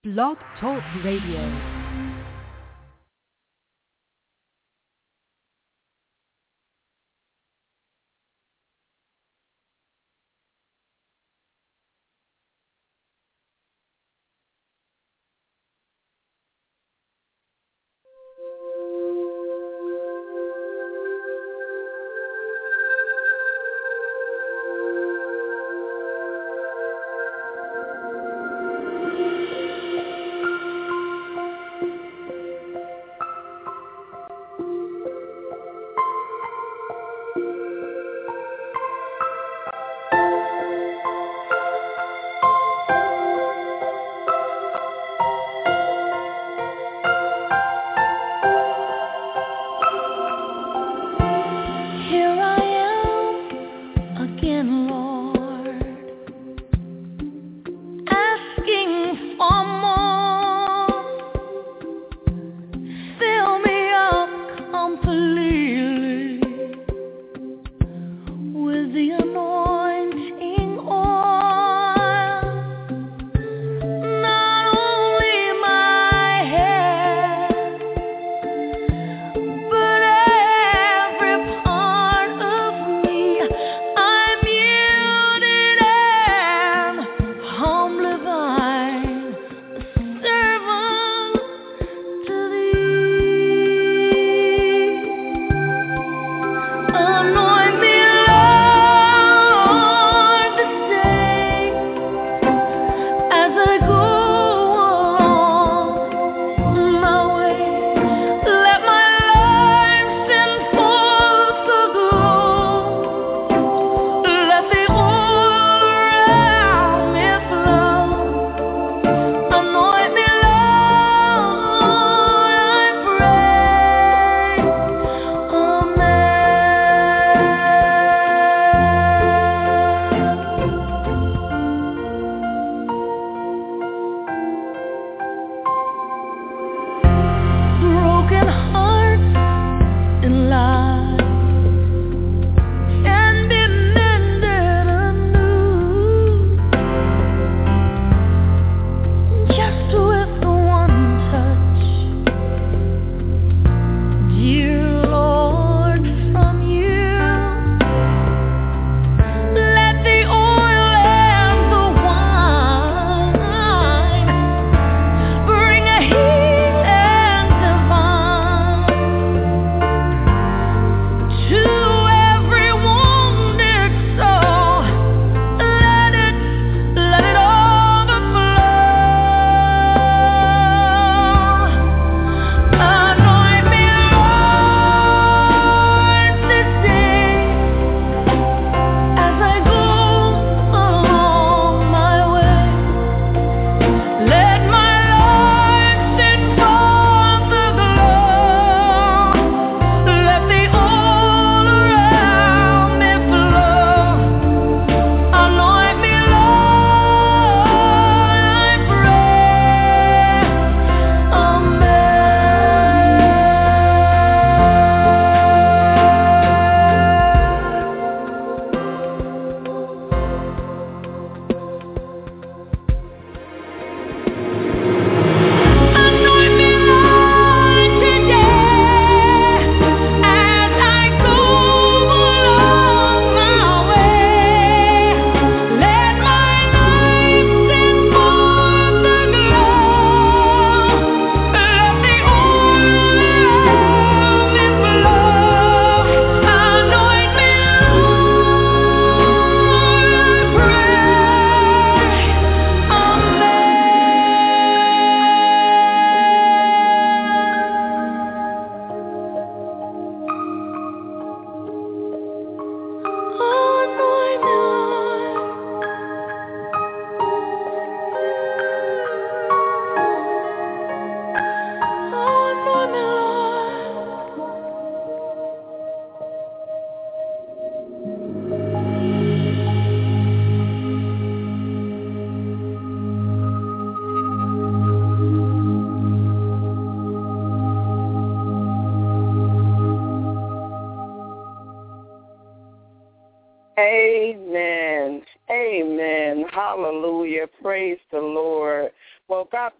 Blog Talk Radio.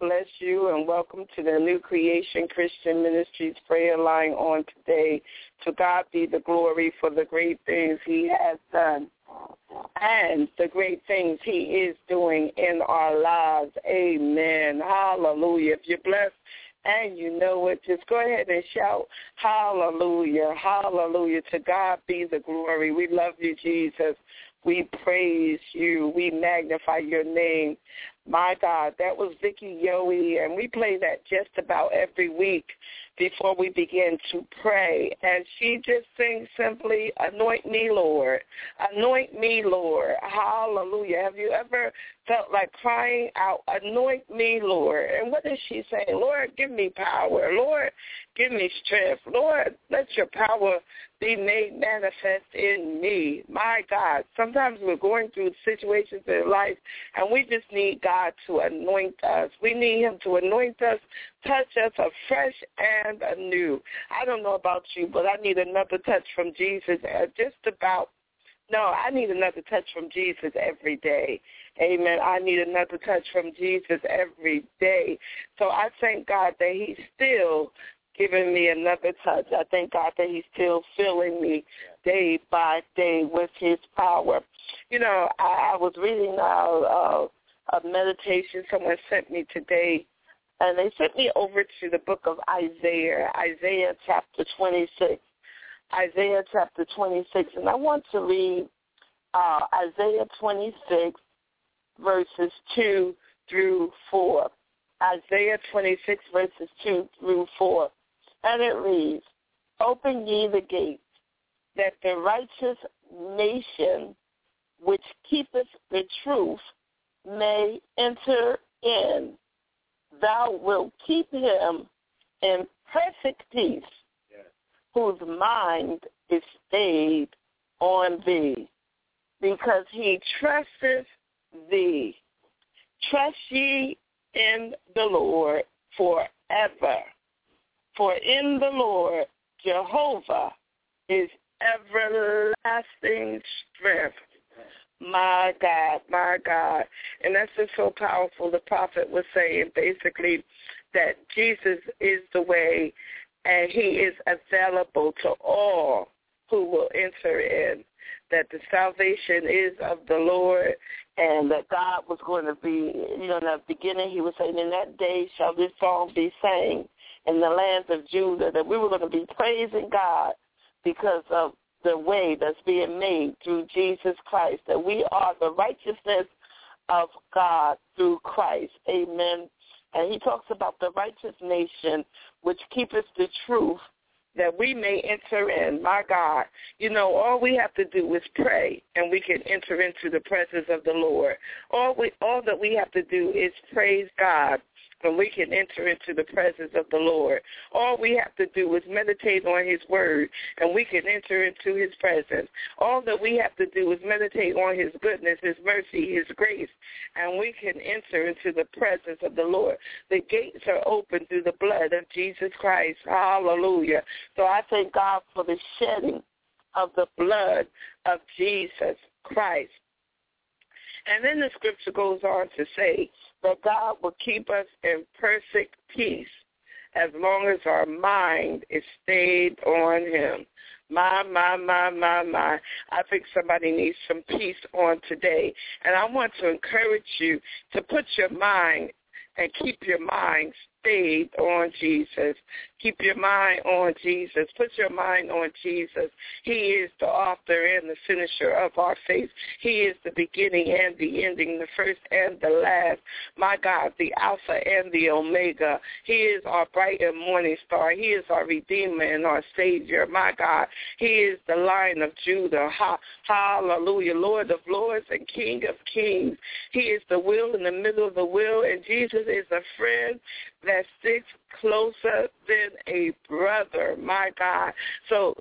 bless you, and welcome to the New Creation Christian Ministries prayer line on today. To God be the glory for the great things he has done and the great things he is doing in our lives. Amen. Hallelujah. If you're blessed and you know it, just go ahead and shout, hallelujah, hallelujah. To God be the glory. We love you, Jesus. We praise you. We magnify your name. My God, that was Vicky Yowie, and we play that just about every week before we begin to pray. And she just sings simply, anoint me, Lord. Anoint me, Lord. Hallelujah. Have you ever felt like crying out, anoint me, Lord? And what is she saying? Lord, give me power. Lord, give me strength. Lord, let your power be made manifest in me. My God, sometimes we're going through situations in life, and we just need God to anoint us. We need him to anoint us, touch us afresh and anew. I don't know about you, but I need another touch from Jesus I need another touch from Jesus every day. Amen. I need another touch from Jesus every day. So I thank God that he's still giving me another touch. I thank God that he's still filling me day by day with his power. You know, I was reading a meditation someone sent me today, and they sent me over to the book of Isaiah chapter 26. Isaiah chapter 26, and I want to read Isaiah 26, verses 2 through 4. Isaiah 26, verses 2 through 4. And it reads, open ye the gates, that the righteous nation which keepeth the truth may enter in. Thou wilt keep him in perfect peace, whose mind is stayed on thee, because he trusteth thee. Trust ye in the Lord forever. For in the Lord Jehovah is everlasting strength. My God, my God. And that's just so powerful. The prophet was saying basically that Jesus is the way, and he is available to all who will enter in, that the salvation is of the Lord, and that God was going to be, in the beginning he was saying, in that day shall this song be sang in the lands of Judah, that we were going to be praising God because of the way that's being made through Jesus Christ, that we are the righteousness of God through Christ. Amen. And he talks about the righteous nation which keepeth the truth, that we may enter in. My God, all we have to do is pray, and we can enter into the presence of the Lord. All that we have to do is praise God, and we can enter into the presence of the Lord. All we have to do is meditate on his word, and we can enter into his presence. All that we have to do is meditate on his goodness, his mercy, his grace, and we can enter into the presence of the Lord. The gates are open through the blood of Jesus Christ. Hallelujah. So I thank God for the shedding of the blood of Jesus Christ. And then the scripture goes on to say that God will keep us in perfect peace as long as our mind is stayed on him. My. I think somebody needs some peace on today. And I want to encourage you to put your mind and keep your mind stayed on Jesus. Keep your mind on Jesus. Put your mind on Jesus. He is the author and the finisher of our faith. He is the beginning and the ending, the first and the last. My God, the Alpha and the Omega. He is our bright and morning star. He is our Redeemer and our Savior. My God, he is the Lion of Judah. Hallelujah. Lord of lords and King of kings. He is the will in the middle of the will, and Jesus is a friend that sticks closer than a brother. My God. So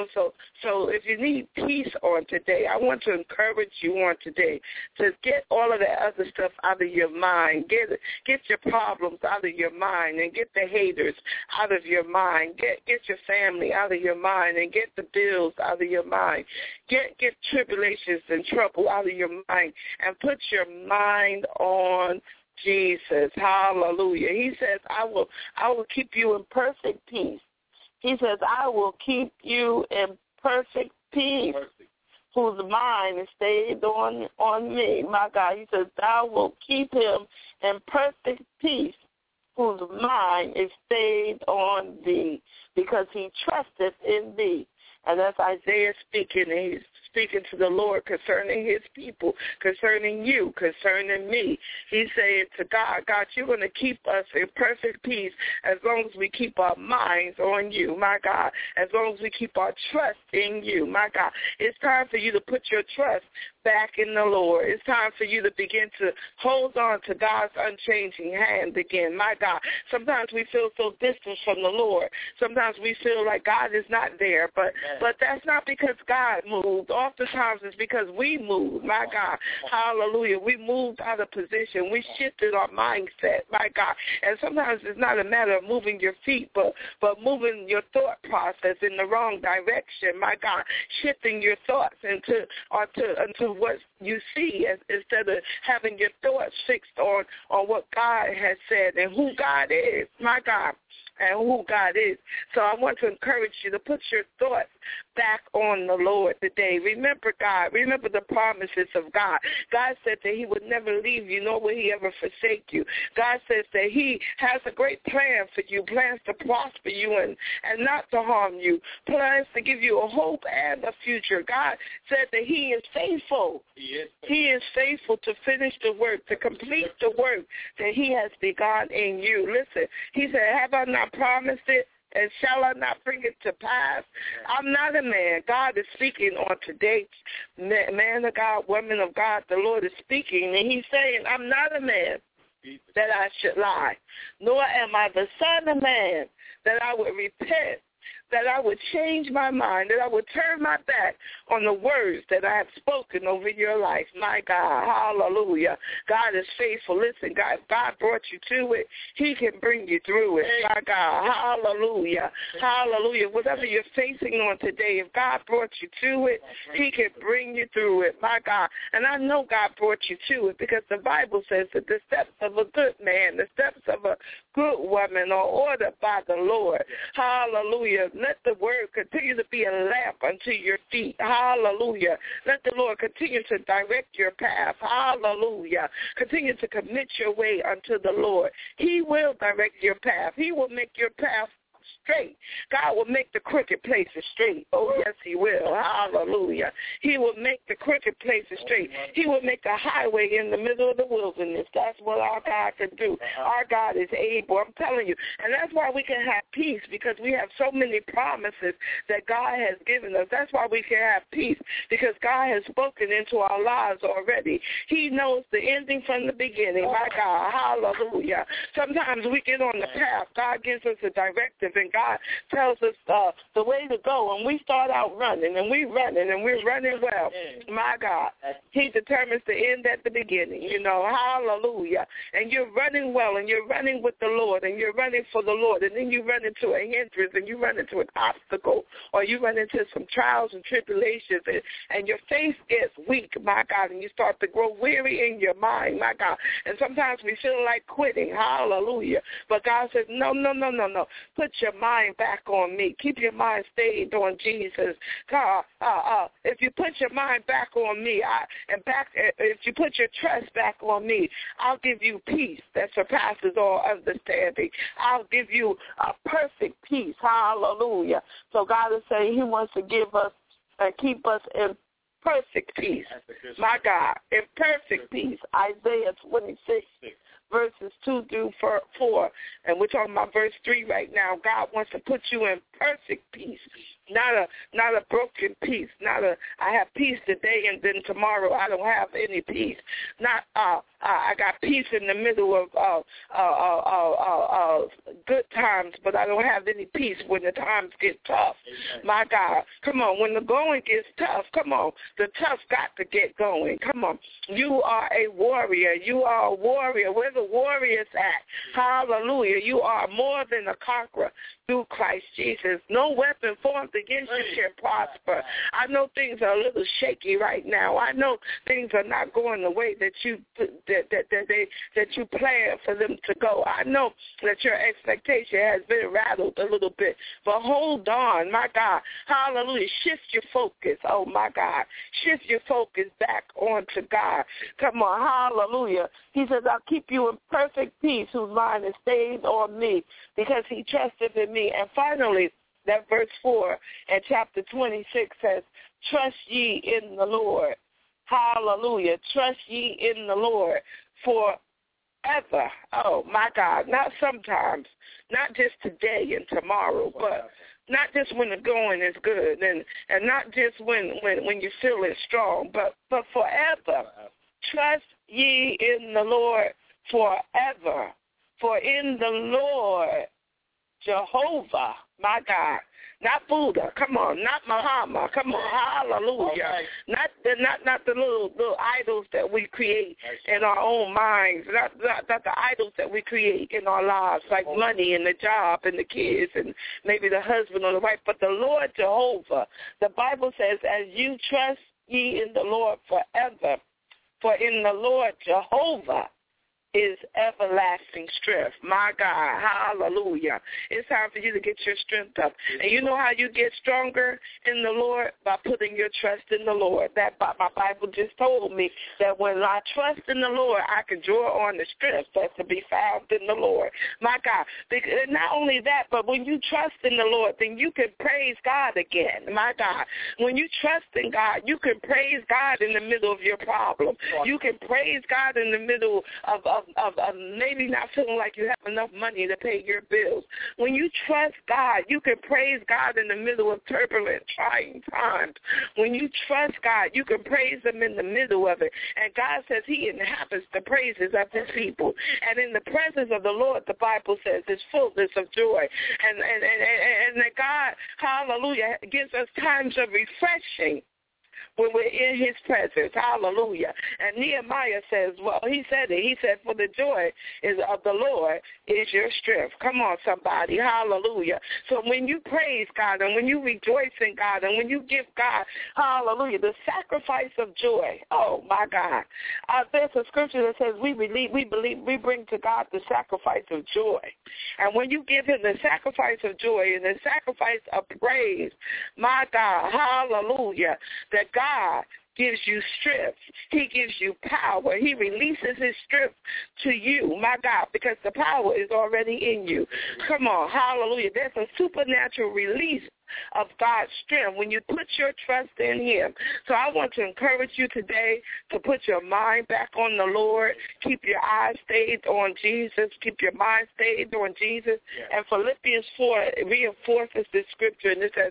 if you need peace on today, I want to encourage you on today to get all of that other stuff out of your mind. Get your problems out of your mind, and get the haters out of your mind. Get your family out of your mind, and get the bills out of your mind. Get tribulations and trouble out of your mind, and put your mind on Jesus. Hallelujah. He says, I will keep you in perfect peace. He says, I will keep you in perfect peace. Whose mind is stayed on me. My God, he says, thou will keep him in perfect peace, whose mind is stayed on thee, because he trusteth in thee. And that's Isaiah speaking, and he's speaking to the Lord concerning his people, concerning you, concerning me. He's saying to God, God, you're going to keep us in perfect peace as long as we keep our minds on you, my God, as long as we keep our trust in you, my God. It's time for you to put your trust back in the Lord. It's time for you to begin to hold on to God's unchanging hand again, my God. Sometimes we feel so distant from the Lord. Sometimes we feel like God is not there, but that's not because God moved. Oftentimes it's because we moved, my God. Hallelujah. We moved out of position. We shifted our mindset, my God. And sometimes it's not a matter of moving your feet, but moving your thought process in the wrong direction, my God. Shifting your thoughts into what you see instead of having your thoughts fixed on what God has said and who God is, my God, and who God is. So I want to encourage you to put your thoughts back on the Lord today. Remember God. Remember the promises of God. God said that he would never leave you, nor will he ever forsake you. God says that he has a great plan for you, plans to prosper you and not to harm you, plans to give you a hope and a future. God said that he is faithful. He is faithful to finish the work, to complete the work that he has begun in you. Listen, he said, have I not promised it? And shall I not bring it to pass? I'm not a man. God is speaking on today. Man of God, woman of God, the Lord is speaking. And he's saying, I'm not a man that I should lie, nor am I the son of man that I would repent, that I would change my mind, that I would turn my back on the words that I have spoken over your life. My God, hallelujah. God is faithful. Listen, God, if God brought you to it, he can bring you through it. My God, hallelujah. Hallelujah. Whatever you're facing on today, if God brought you to it, he can bring you through it. My God. And I know God brought you to it because the Bible says that the steps of a good man, the steps of a good woman are ordered by the Lord. Hallelujah. Let the word continue to be a lamp unto your feet. Hallelujah. Let the Lord continue to direct your path. Hallelujah. Continue to commit your way unto the Lord. He will direct your path. He will make your path straight. God will make the crooked places straight. Oh, yes, he will. Hallelujah. He will make the crooked places straight. He will make a highway in the middle of the wilderness. That's what our God can do. Our God is able. I'm telling you. And that's why we can have peace, because we have so many promises that God has given us. That's why we can have peace, because God has spoken into our lives already. He knows the ending from the beginning. My God. Hallelujah. Sometimes we get on the path. God gives us a directive, and God tells us the way to go, and we start out running, and we're running well. My God, he determines the end at the beginning, you know, hallelujah. And you're running well, and you're running with the Lord, and you're running for the Lord, and then you run into a hindrance, and you run into an obstacle, or you run into some trials and tribulations, and your faith gets weak, my God, and you start to grow weary in your mind, my God. And sometimes we feel like quitting, hallelujah. But God says, no. Put your mind back on me. Keep your mind stayed on Jesus. God, if you put your mind back on me, if you put your trust back on me, I'll give you peace that surpasses all understanding. I'll give you a perfect peace. Hallelujah. So God is saying he wants to give us and keep us in perfect peace. My God, in perfect peace. Isaiah 26. Verses 2 through 4, and we're talking about verse 3 right now. God wants to put you in perfect peace, not a broken peace, I have peace today and then tomorrow I don't have any peace. Not I got peace in the middle of good times, but I don't have any peace when the times get tough. My God, come on, when the going gets tough, come on, the tough got to get going. Come on, you are a warrior. You are a warrior. Where the warriors at? Hallelujah. You are more than a conqueror through Christ Jesus. No weapon formed against you shall prosper. I know things are a little shaky right now. I know things are not going the way that you planned for them to go. I know that your expectation has been rattled a little bit, but hold on, my God. Hallelujah. Shift your focus. Oh, my God. Shift your focus back onto God. Come on. Hallelujah. He says, I'll keep you in perfect peace whose mind is stayed on me because he trusted in me. And finally, that verse 4 in chapter 26 says, trust ye in the Lord. Hallelujah. Trust ye in the Lord forever. Oh, my God. Not sometimes. Not just today and tomorrow, but not just when the going is good and not just when you feel it strong, but forever. Trust ye in the Lord forever. For in the Lord, Jehovah, my God, not Buddha, come on, not Muhammad, come on, hallelujah, okay. not the little idols that we create in our own minds, not the idols that we create in our lives, like money and the job and the kids and maybe the husband or the wife, but the Lord Jehovah. The Bible says, as you trust ye in the Lord forever, for in the Lord Jehovah is everlasting strength. My God, hallelujah. It's time for you to get your strength up. And you know how you get stronger in the Lord? By putting your trust in the Lord. That my Bible just told me that when I trust in the Lord, I can draw on the strength that's to be found in the Lord. My God. Because not only that, but when you trust in the Lord, then you can praise God again. My God. When you trust in God, you can praise God in the middle of your problem. You can praise God in the middle of maybe not feeling like you have enough money to pay your bills. When you trust God, you can praise God in the middle of turbulent, trying times. When you trust God, you can praise him in the middle of it. And God says he inhabits the praises of his people. And in the presence of the Lord, the Bible says, is fullness of joy. And that God, hallelujah, gives us times of refreshing when we're in his presence. Hallelujah. And Nehemiah says, well, he said it. He said, for the joy is of the Lord is your strength. Come on, somebody. Hallelujah. So when you praise God and when you rejoice in God and when you give God, hallelujah, the sacrifice of joy. Oh, my God. There's a scripture that says we bring to God the sacrifice of joy. And when you give him the sacrifice of joy and the sacrifice of praise, my God, hallelujah, that God gives you strength. He gives you power. He releases his strength to you, my God, because the power is already in you. Come on, hallelujah. There's a supernatural release of God's strength when you put your trust in him. So I want to encourage you today to put your mind back on the Lord. Keep your eyes stayed on Jesus. Keep your mind stayed on Jesus. Yeah. And Philippians 4 reinforces this scripture, and it says,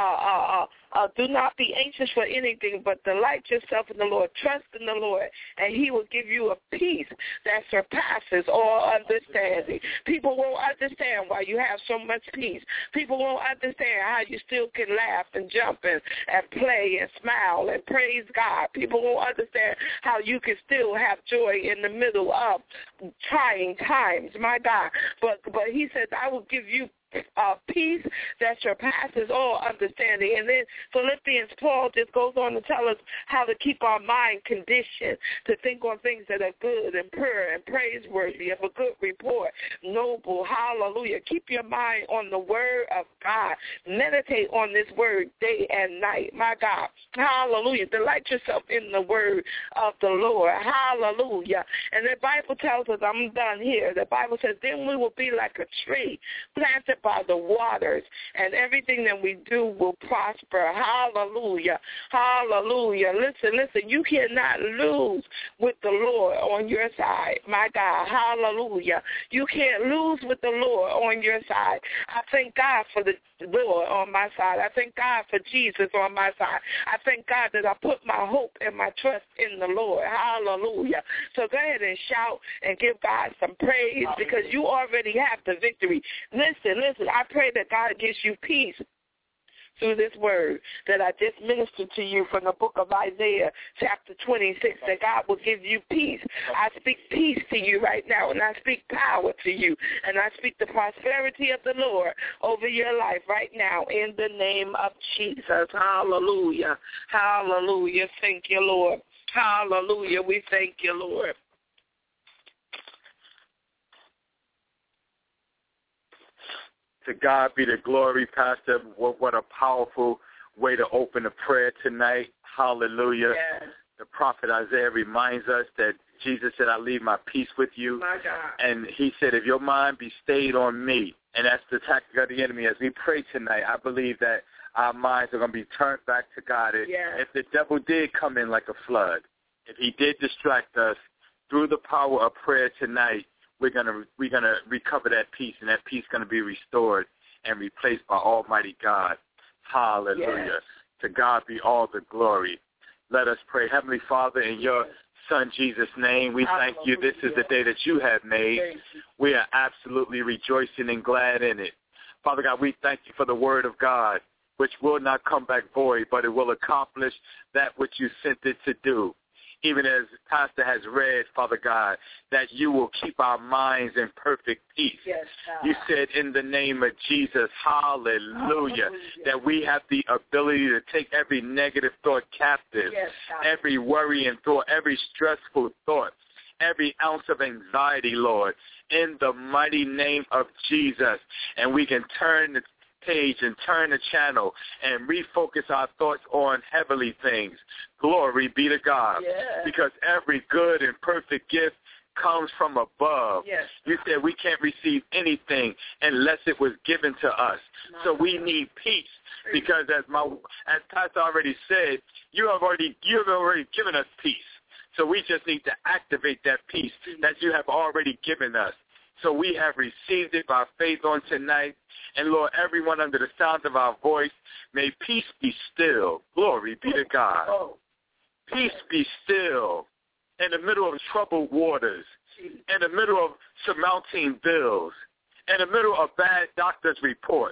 do not be anxious for anything, but delight yourself in the Lord. Trust in the Lord, and he will give you a peace that surpasses all understanding. People won't understand why you have so much peace. People won't understand how you still can laugh and jump and play and smile and praise God. People won't understand how you can still have joy in the middle of trying times, my God. But he says, I will give you peace that surpasses all understanding. And then Philippians, Paul just goes on to tell us how to keep our mind conditioned to think on things that are good and pure and praiseworthy, of a good report, noble, hallelujah. Keep your mind on the word of God. Meditate on this word day and night, my God, hallelujah. Delight yourself in the word of the Lord, hallelujah. And the Bible tells us, I'm done here, the Bible says, then we will be like a tree planted by the waters, and everything that we do will prosper. Hallelujah. Hallelujah. Listen, you cannot lose with the Lord on your side. My God. Hallelujah. You can't lose with the Lord on your side. I thank God for the Lord on my side. I thank God for Jesus on my side. I thank God that I put my hope and my trust in the Lord. Hallelujah. So go ahead and shout and give God some praise, because you already have the victory. Listen, I pray that God gives you peace through this word that I just ministered to you from the book of Isaiah, chapter 26, that God will give you peace. I speak peace to you right now, and I speak power to you, and I speak the prosperity of the Lord over your life right now in the name of Jesus. Hallelujah. Hallelujah. Thank you, Lord. Hallelujah. We thank you, Lord. To God be the glory, Pastor. What a powerful way to open a prayer tonight. Hallelujah. Yes. The prophet Isaiah reminds us that Jesus said, I leave my peace with you. My God. And he said, if your mind be stayed on me, and that's the tactic of the enemy. As we pray tonight, I believe that our minds are going to be turned back to God. Yes. If the devil did come in like a flood, if he did distract us, through the power of prayer tonight, we're gonna recover that peace, and that peace is going to be restored and replaced by Almighty God. Hallelujah. Yes. To God be all the glory. Let us pray. Heavenly Father, in your Son Jesus' name, we thank you. This is the day that you have made. We are absolutely rejoicing and glad in it. Father God, we thank you for the word of God, which will not come back void, but it will accomplish that which you sent it to do. Even as Pastor has read, Father God, that you will keep our minds in perfect peace. Yes, God. You said in the name of Jesus, hallelujah, that we have the ability to take every negative thought captive, Yes, God. every worrying thought, every stressful thought, every ounce of anxiety, Lord, in the mighty name of Jesus. And we can turn the page and turn the channel and refocus our thoughts on heavenly things. Glory be to God. Yes. Because every good and perfect gift comes from above. Yes. You said we can't receive anything unless it was given to us. So we need peace, because as Pastor already said, you have already given us peace. So we just need to activate that peace that you have already given us. So we have received it by faith on tonight. And, Lord, everyone under the sound of our voice, may peace be still. Glory be to God. Peace be still in the middle of troubled waters, in the middle of surmounting bills, in the middle of bad doctor's reports,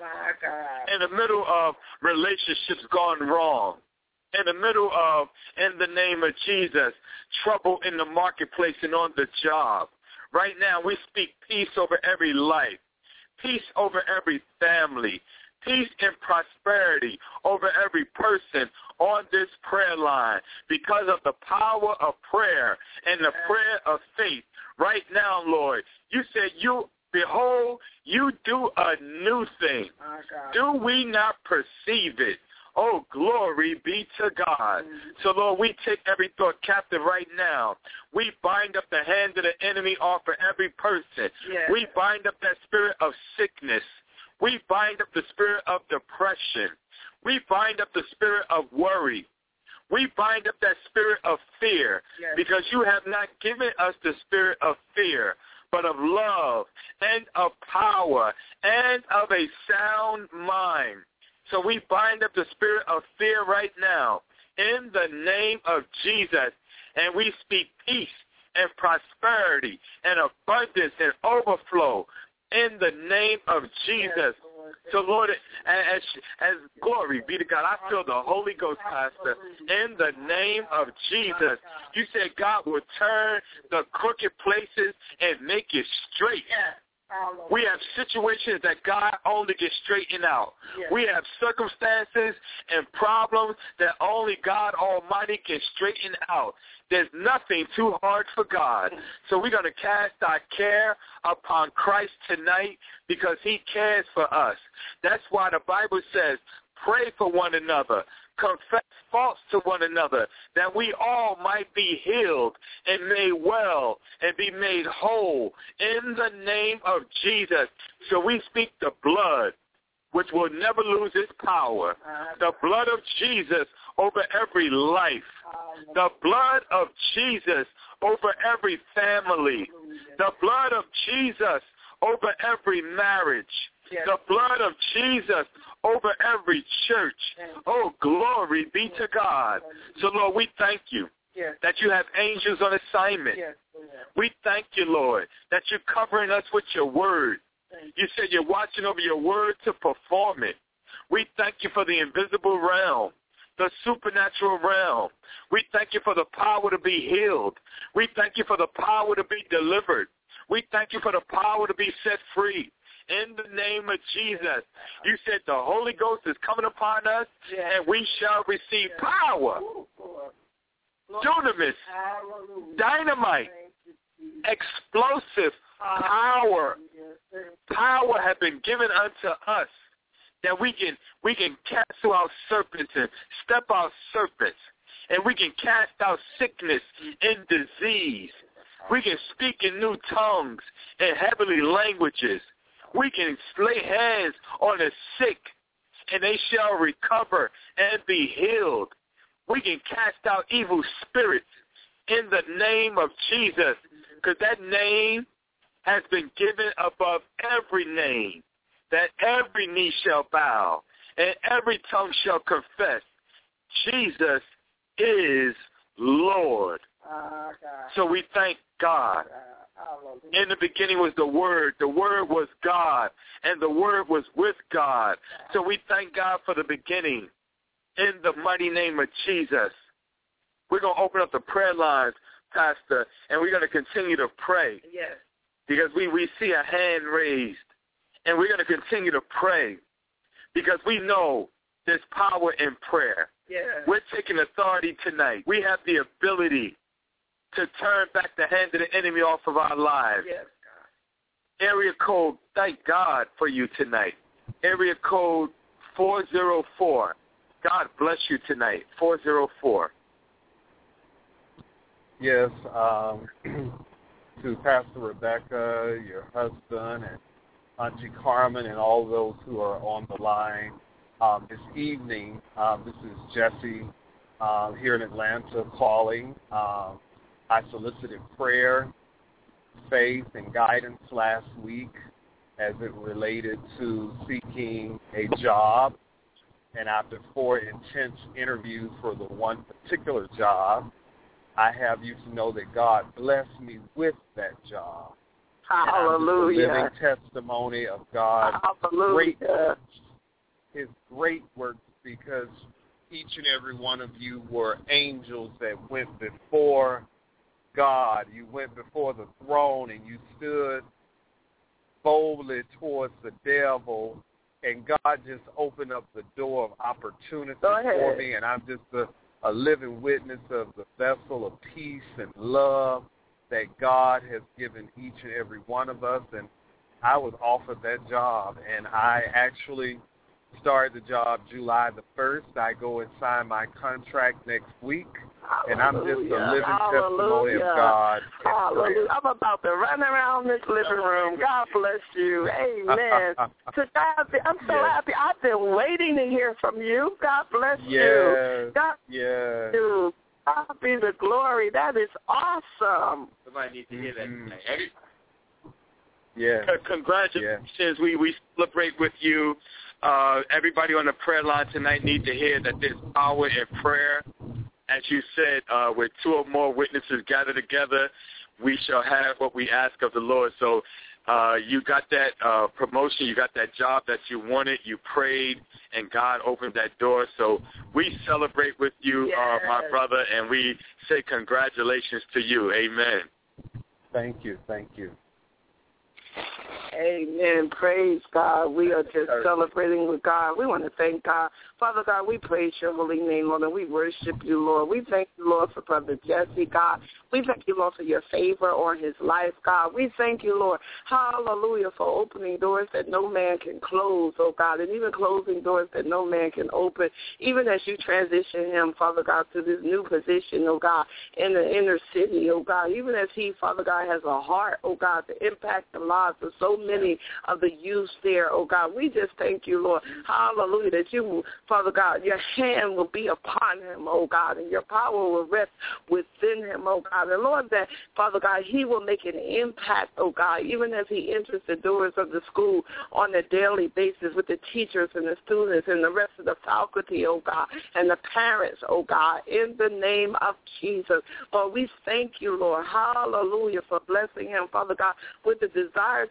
in the middle of relationships gone wrong, in the middle of, in the name of Jesus, trouble in the marketplace and on the job. Right now, we speak peace over every life, peace over every family, peace and prosperity over every person on this prayer line because of the power of prayer and the prayer of faith. Right now, Lord, you said, behold, you do a new thing. Do we not perceive it? Oh, glory be to God. So, Lord, we take every thought captive right now. We bind up the hand of the enemy off of every person. Yes. We bind up that spirit of sickness. We bind up the spirit of depression. We bind up the spirit of worry. We bind up that spirit of fear, yes, because you have not given us the spirit of fear, but of love and of power and of a sound mind. So we bind up the spirit of fear right now in the name of Jesus, and we speak peace and prosperity and abundance and overflow in the name of Jesus. So, Lord, as glory be to God, I feel the Holy Ghost, Pastor, in the name of Jesus. You said God will turn the crooked places and make it straight. We have situations that God only can straighten out. Yes. We have circumstances and problems that only God Almighty can straighten out. There's nothing too hard for God. So we're going to cast our care upon Christ tonight because he cares for us. That's why the Bible says, pray for one another, confess faults to one another, that we all might be healed and made well and be made whole in the name of Jesus. So we speak the blood, which will never lose its power, the blood of Jesus over every life, the blood of Jesus over every family, the blood of Jesus over every marriage, the blood of Jesus over every church. Oh, glory be to God. So, Lord, we thank you that you have angels on assignment. We thank you, Lord, that you're covering us with your word. You said you're watching over your word to perform it. We thank you for the invisible realm, the supernatural realm. We thank you for the power to be healed. We thank you for the power to be delivered. We thank you for the power to be set free. In the name of Jesus, you said the Holy Ghost is coming upon us, and we shall receive power, dunamis, dynamite, explosive power. Power has been given unto us that we can cast out serpents and step out serpents, and we can cast out sickness and disease. We can speak in new tongues and heavenly languages. We can lay hands on the sick, and they shall recover and be healed. We can cast out evil spirits in the name of Jesus, because that name has been given above every name, that every knee shall bow and every tongue shall confess Jesus is Lord. So we thank God. In the beginning was the Word was God, and the Word was with God. So we thank God for the beginning in the mighty name of Jesus. We're going to open up the prayer lines, Pastor, and we're going to continue to pray. Yes. Because we see a hand raised, and we're going to continue to pray because we know there's power in prayer. Yes. We're taking authority tonight. We have the ability to turn back the hand of the enemy off of our lives. Yes, God. Area code, thank God for you tonight. Area code 404. God bless you tonight, 404. Yes, to Pastor Rebecca, your husband, and Auntie Carmen, and all those who are on the line this evening. This is Jesse here in Atlanta calling. I solicited prayer, faith, and guidance last week as it related to seeking a job. And after 4 intense interviews for the one particular job, I have you to know that God blessed me with that job. Hallelujah. And I'm just a living testimony of God's great works, His great works, because each and every one of you were angels that went before God. You went before the throne and you stood boldly towards the devil, and God just opened up the door of opportunity for me, and I'm just a living witness of the vessel of peace and love that God has given each and every one of us. And I was offered that job, and I actually started the job July the 1st. I go and sign my contract next week, and I'm just a living testimony of God. Hallelujah. I'm about to run around this living room. God bless you. Amen. I'm so happy. I've been waiting to hear from you. God bless you. God bless you. God be the glory. That is awesome. Somebody needs to hear that tonight. Yeah. Congratulations. Yeah. We celebrate with you. Everybody on the prayer line tonight needs to hear that there's power in prayer. As you said, with 2 or more witnesses gathered together, we shall have what we ask of the Lord. So you got that promotion, you got that job that you wanted, you prayed, and God opened that door. So we celebrate with you, my brother, and we say congratulations to you. Amen. Thank you. Thank you. Amen. Praise God. We are just celebrating with God. We want to thank God. Father God, we praise your holy name, Lord, and we worship you, Lord. We thank you, Lord, for Brother Jesse, God. We thank you, Lord, for your favor on his life, God. We thank you, Lord, hallelujah, for opening doors that no man can close, oh God, and even closing doors that no man can open, even as you transition him, Father God, to this new position, oh God, in the inner city, oh God, even as he, Father God, has a heart, oh God, to impact the lives of so many of the youth there, oh God. We just thank you, Lord, hallelujah, that you, Father God, your hand will be upon him, oh God, and your power will rest within him, oh God. And Lord, that, Father God, he will make an impact, oh God, even as he enters the doors of the school on a daily basis with the teachers and the students and the rest of the faculty, oh God, and the parents, oh God, in the name of Jesus. Lord, we thank you, Lord, hallelujah, for blessing him, Father God, with the desires of his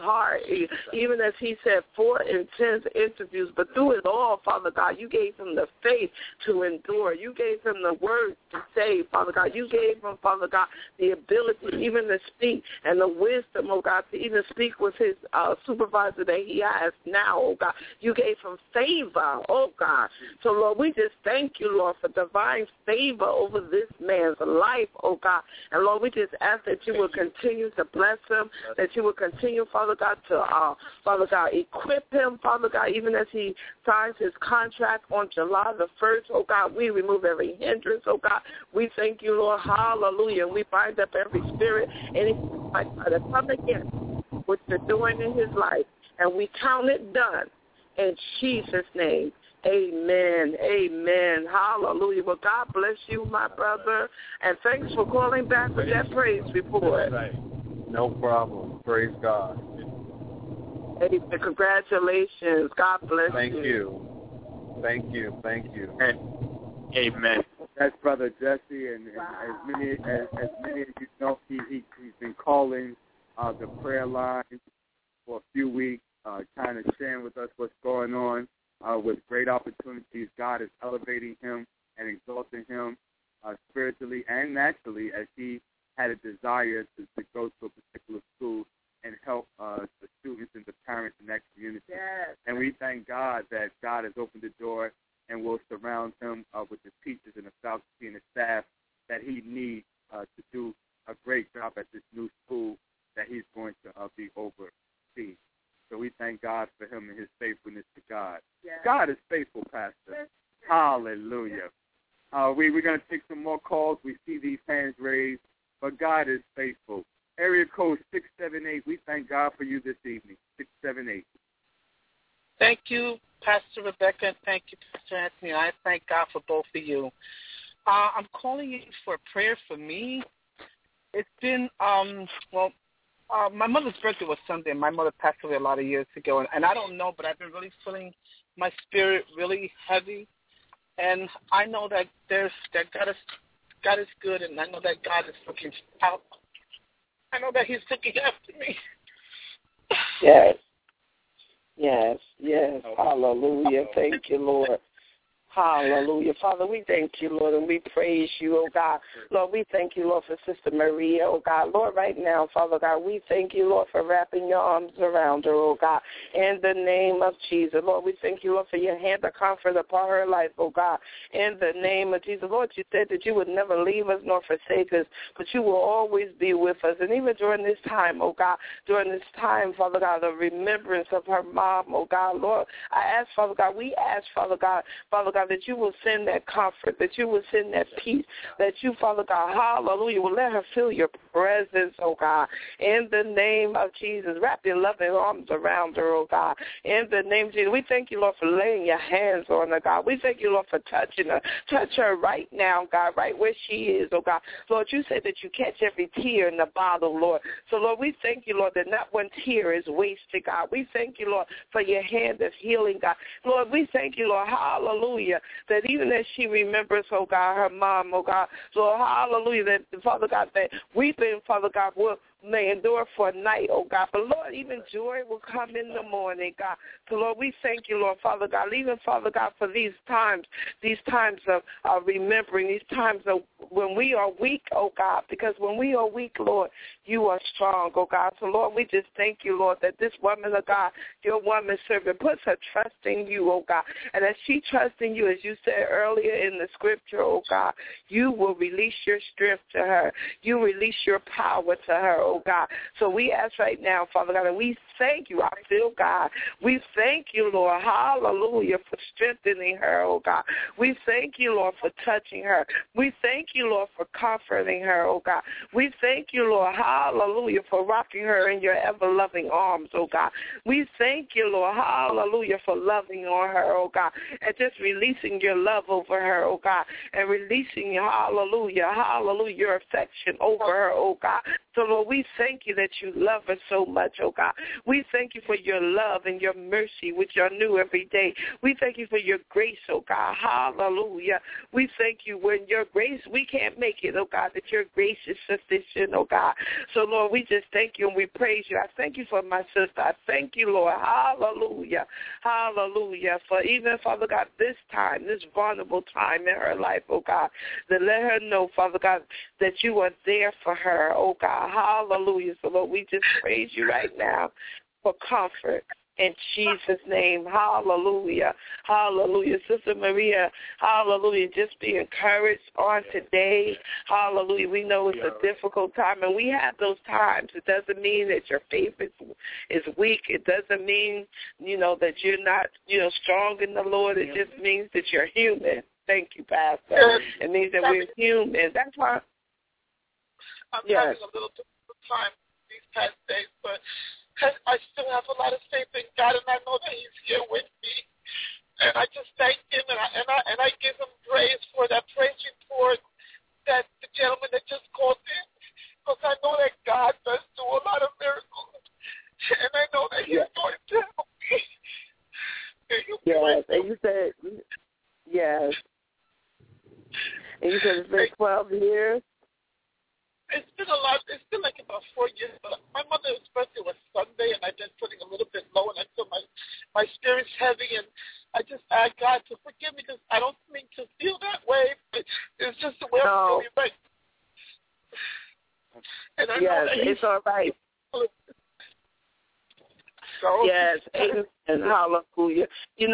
heart, even as he said 4 intense interviews, but through it all, Father God, you gave him the faith to endure. You gave him the words to say, Father God. You gave him, Father God, the ability even to speak and the wisdom, oh God, to even speak with his supervisor that he has now, oh God. You gave him favor, oh God. So, Lord, we just thank you, Lord, for divine favor over this man's life, oh God. And, Lord, we just ask that you will continue to bless him, that you will continue, Father God, to, Father God, equip him, Father God, even as he signs his contract on July the 1st, oh God. We remove every hindrance, oh God. We thank you, Lord, hallelujah. We bind up every spirit, anything like that come against what you're doing in his life, and we count it done in Jesus' name. Amen. Amen. Hallelujah. Well, God bless you, my brother, and thanks for calling back with that praise report. No problem. Praise God. Hey, congratulations. God bless you. Thank you. Thank you. Thank you. Amen. That's Brother Jesse, and as many as you know, he's been calling the prayer line for a few weeks, kind of sharing with us what's going on with great opportunities. God is elevating him and exalting him spiritually and naturally, as he had a desire to go to a particular school and help the students and the parents in that community. Yes. And we thank God that God has opened the door and will surround him with the teachers and the faculty and the staff that he needs to do a great job at this new school that he's going to be overseeing. So we thank God for him and his faithfulness to God. Yes. God is faithful, Pastor. Yes. Hallelujah. We're going to take some more calls. We see these hands raised, but God is faithful. Area code 678, we thank God for you this evening, 678. Thank you, Pastor Rebecca, and thank you, Pastor Anthony. I thank God for both of you. I'm calling you for prayer for me. It's been, my mother's birthday was Sunday, and my mother passed away a lot of years ago, and I don't know, but I've been really feeling my spirit really heavy, and I know that God is good, and I know that God is looking out. I know that he's looking after me. Yes. Yes, yes. Hallelujah. Thank you, Lord. Hallelujah. Father, we thank you, Lord, and we praise you, oh God. Lord, we thank you, Lord, for Sister Maria, oh God. Lord, right now, Father God, we thank you, Lord, for wrapping your arms around her, oh God, in the name of Jesus. Lord, we thank you, Lord, for your hand of comfort upon her life, oh God, in the name of Jesus. Lord, you said that you would never leave us nor forsake us, but you will always be with us. And even during this time, oh God, during this time, Father God, the remembrance of her mom, oh God, Lord, I ask, Father God, we ask, Father God, that you will send that comfort, that you will send that peace, that you, Father God, hallelujah, will let her feel your presence, oh God, in the name of Jesus. Wrap your loving arms around her, oh God, in the name of Jesus. We thank you, Lord, for laying your hands on her, God. We thank you, Lord, for touching her. Touch her right now, God, right where she is, oh God. Lord, you said that you catch every tear in the bottle, Lord. So, Lord, we thank you, Lord, that not one tear is wasted, God. We thank you, Lord, for your hand of healing, God. Lord, we thank you, Lord, hallelujah, that even as she remembers, oh God, her mom, oh God, Lord, hallelujah, that, Father God, that weeping, Father God, may endure for a night, oh God. But, Lord, even joy will come in the morning, God. So, Lord, we thank you, Lord, Father God, even, Father God, for these times of remembering, these times of when we are weak, oh God, because when we are weak, Lord, you are strong, oh God. So, Lord, we just thank you, Lord, that this woman of God, your woman servant, puts her trust in you, oh God. And as she trusts in you, as you said earlier in the scripture, oh God, you will release your strength to her. You release your power to her, oh God. So we ask right now, Father God, and we thank you. I feel God. We thank you, Lord, hallelujah, for strengthening her, oh God. We thank you, Lord, for touching her. We thank you, Lord, for comforting her, oh God. We thank you, Lord, hallelujah, for rocking her in your ever-loving arms, oh God. We thank you, Lord, hallelujah, for loving on her, oh God, and just releasing your love over her, oh God, and releasing, hallelujah, your affection over her, oh God. So, Lord, we We thank you that you love us so much, oh God. We thank you for your love and your mercy, which are new every day. We thank you for your grace, oh God. Hallelujah. We thank you when your grace, we can't make it, oh God, that your grace is sufficient, oh God. So, Lord, we just thank you and we praise you. I thank you for my sister. I thank you, Lord. Hallelujah. Hallelujah. For even, Father God, this time, this vulnerable time in her life, oh God, to let her know, Father God, that you are there for her, oh God. Hallelujah. So, Lord, we just praise you right now for comfort. In Jesus' name, hallelujah, hallelujah. Sister Maria, hallelujah, just be encouraged on today, hallelujah. We know it's a difficult time, and we have those times. It doesn't mean that your faith is weak. It doesn't mean, that you're not, strong in the Lord. It just means that you're human. Thank you, Pastor. It means that we're human. That's why. I'm having a little difficult time these past days, but I still have a lot of faith in God, and I know that He's here with me. And I just thank Him, and I give Him praise for that praise report that the gentleman that just called in, because I know that God does do a lot of miracles, and I know that He's going to help me. Yes, and you said, yes. And you said it's been 12 years? It's been a lot. It's been like about 4 years. But my mother's birthday was Sunday, and I've been putting a little bit low, and I feel my spirit's heavy, and I just ask God to forgive me because I don't mean to feel that way, but it's just the way I'm feeling right. And I know that it's all right. So. Yes, amen. Hallelujah.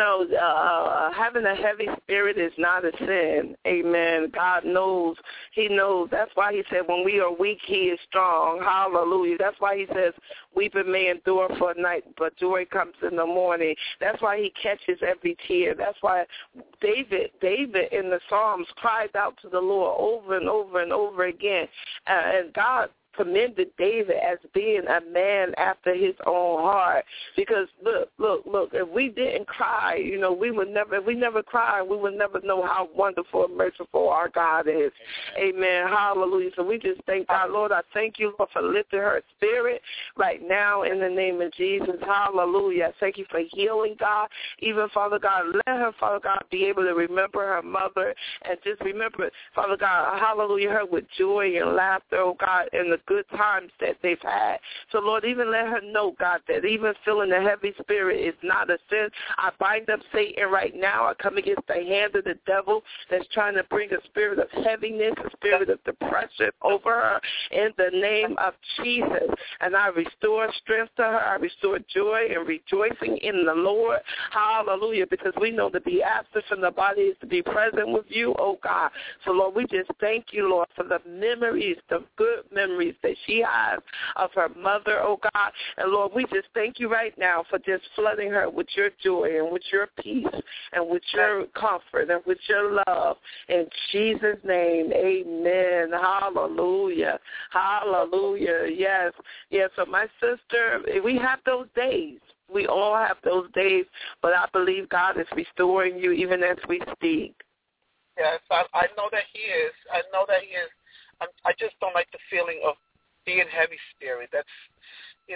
Having a heavy spirit is not a sin. Amen. God knows. He knows. That's why He said when we are weak, He is strong. Hallelujah. That's why He says weeping may endure for a night, but joy comes in the morning. That's why He catches every tear. That's why David in the Psalms cried out to the Lord over and over and over again. And God commended David as being a man after His own heart. Because look, if we didn't cry, if we never cry, we would never know how wonderful and merciful our God is. Amen. Hallelujah. So we just thank God. Lord, I thank you, Lord, for lifting her spirit right now in the name of Jesus. Hallelujah. I thank you for healing, God. Even, Father God, let her, Father God, be able to remember her mother and just remember, Father God, hallelujah, her with joy and laughter, oh God, and the good times that they've had. So, Lord, even let her know, God, that even feeling a heavy spirit is not a sin. I bind up Satan right now. I come against the hand of the devil that's trying to bring a spirit of heaviness, a spirit of depression over her in the name of Jesus. And I restore strength to her. I restore joy and rejoicing in the Lord. Hallelujah. Because we know to be absent from the body is to be present with you, oh God. So, Lord, we just thank you, Lord, for the memories, the good memories that she has of her mother, oh God. And, Lord, we just thank you right now for just flooding her with your joy and with your peace and with your comfort and with your love. In Jesus' name, amen. Hallelujah. Hallelujah. Yes. Yes. So, my sister, we have those days. We all have those days, but I believe God is restoring you even as we speak. Yes, I know that He is. I know that He is. I just don't like the feeling of being heavy spirit. That's, I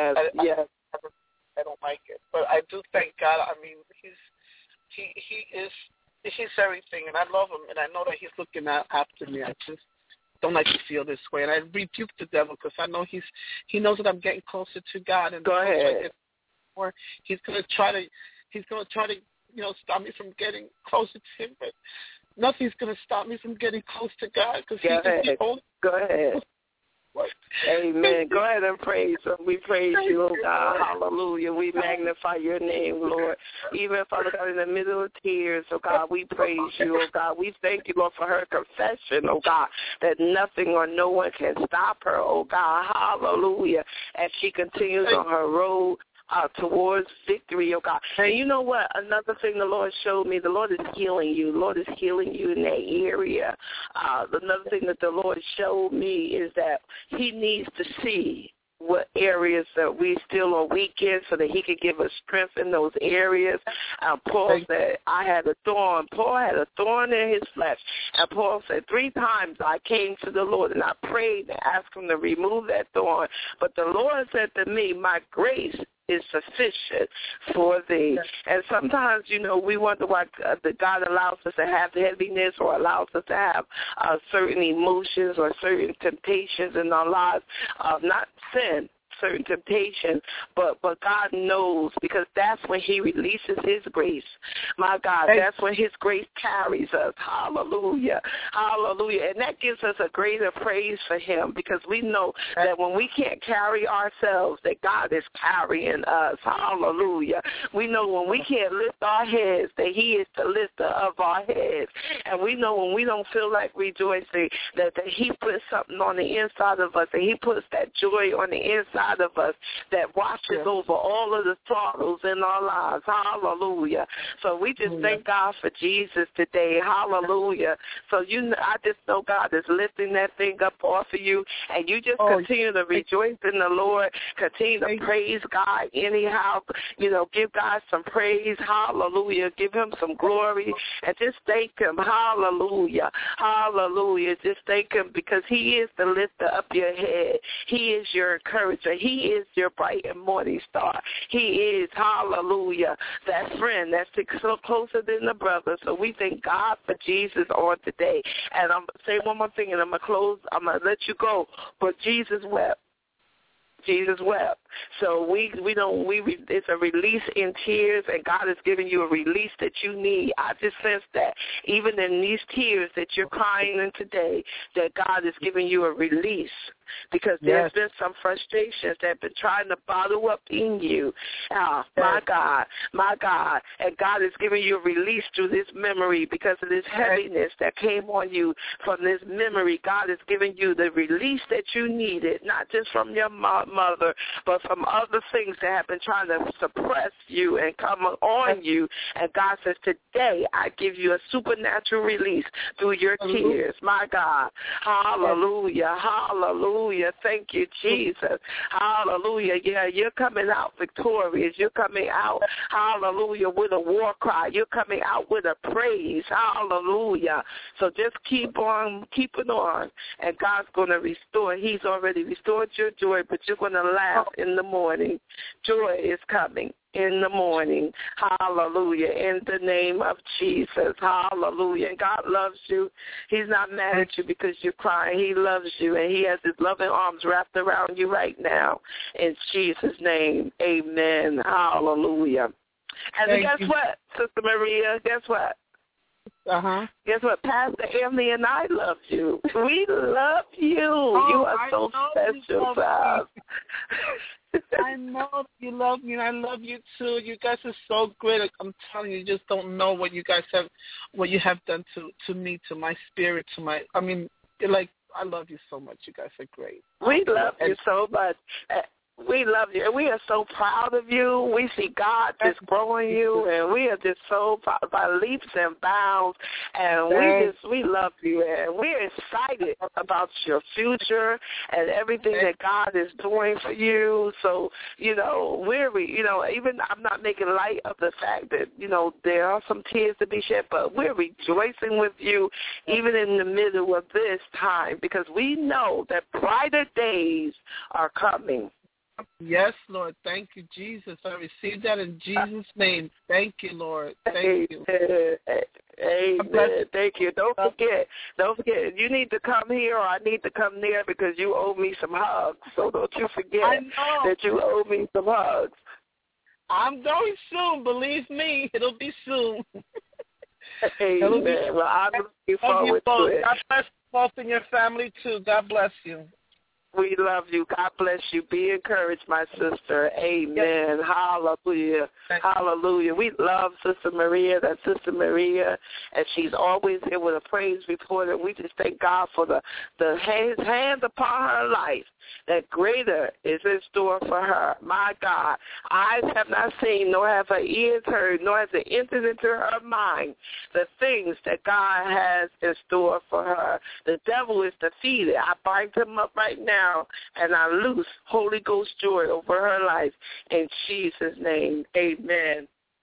don't like it. But I do thank God. I mean, He's everything, and I love Him, and I know that He's looking after me. I just don't like to feel this way, and I rebuke the devil because I know he knows that I'm getting closer to God. And go ahead. He's going to try to stop me from getting closer to Him, but nothing's going to stop me from getting close to God because He's the only. Go ahead. Amen. Go ahead and praise Him. We praise you, oh God. Hallelujah. We magnify your name, Lord. Even, Father God, in the middle of tears, oh God, we praise you, oh God. We thank you, Lord, for her confession, oh God, that nothing or no one can stop her, oh God. Hallelujah. As she continues on her road towards victory, oh God. And you know what? Another thing the Lord showed me, the Lord is healing you. The Lord is healing you in that area. Another thing that the Lord showed me is that He needs to see what areas that we still are weak in so that he could give us strength in those areas. Paul said, I had a thorn. Paul had a thorn in his flesh. And Paul said, 3 times I came to the Lord and I prayed and asked him to remove that thorn. But the Lord said to me, my grace is sufficient for thee. And sometimes, we wonder why God allows us to have heaviness or allows us to have certain emotions or certain temptations in our lives. Not sin, certain temptation, but God knows, because that's when he releases his grace. My God, that's when his grace carries us. Hallelujah. Hallelujah. And that gives us a greater praise for him, because we know that when we can't carry ourselves, that God is carrying us. Hallelujah. We know when we can't lift our heads, that he is the lifter of our heads. And we know when we don't feel like rejoicing, that he puts something on the inside of us, and he puts that joy on the inside of us that watches over all of the sorrows in our lives. Hallelujah. So we just thank God for Jesus today. Hallelujah. So I just know God is lifting that thing up off of you, and you just continue to rejoice in the Lord. Continue to praise God anyhow. Give God some praise. Hallelujah. Give him some glory, and just thank him. Hallelujah. Hallelujah. Just thank him, because he is the lifter up your head. He is your encourager. He is your bright and morning star. He is, hallelujah, that friend that sticks so closer than a brother. So we thank God for Jesus on today. And I'm going to say one more thing, and I'm going to close. I'm going to let you go. But Jesus wept. Jesus wept. So it's a release in tears, and God is giving you a release that you need. I just sense that even in these tears that you're crying in today, that God is giving you a release, because there's been some frustrations that have been trying to bottle up in you. My God, and God is giving you a release through this memory, because of this heaviness that came on you from this memory. God is giving you the release that you needed, not just from your mother, but from other things that have been trying to suppress you and come on you. And God says, today I give you a supernatural release through your tears. My God. Hallelujah. Hallelujah. Thank you, Jesus. Hallelujah. Yeah, you're coming out victorious. You're coming out, hallelujah, with a war cry. You're coming out with a praise. Hallelujah. So just keep on keeping on, and God's going to restore. He's already restored your joy, but you're going to laugh in the morning. Joy is coming in the morning. Hallelujah. In the name of Jesus. Hallelujah. And God loves you. He's not mad at you because you're crying. He loves you, and he has his loving arms wrapped around you right now. In Jesus' name, amen. Hallelujah. And guess what, Sister Maria? Guess what? Guess what? Pastor Emily and I love you. We love you. You are so special to us. I know you love me, and I love you too. You guys are so great. I'm telling you, you just don't know what you have done to me, to my spirit, I love you so much. You guys are great. We love you so much. We love you, and we are so proud of you. We see God just growing you, and we are just so proud by leaps and bounds, and we love you, and we're excited about your future and everything that God is doing for you. So, even I'm not making light of the fact that, there are some tears to be shed, but we're rejoicing with you even in the middle of this time, because we know that brighter days are coming. Yes, Lord. Thank you, Jesus. I received that in Jesus' name. Thank you, Lord. Thank you. Amen. Thank you. Don't forget. You need to come here, or I need to come there, because you owe me some hugs. So don't you forget that you owe me some hugs. I'm going soon. Believe me, it'll be soon. Amen. Well, I'm looking forward to it. God bless you both and your family, too. God bless you. We love you. God bless you. Be encouraged, my sister. Amen. Yes. Hallelujah. Hallelujah. We love Sister Maria. That's Sister Maria, and she's always here with a praise report. And we just thank God for his hand upon her life. that greater is in store for her. My God, eyes have not seen, nor have her ears heard, nor has it entered into her mind the things that God has in store for her. The devil is defeated. I bind him up right now, and I loose Holy Ghost joy over her life. In Jesus' name, amen.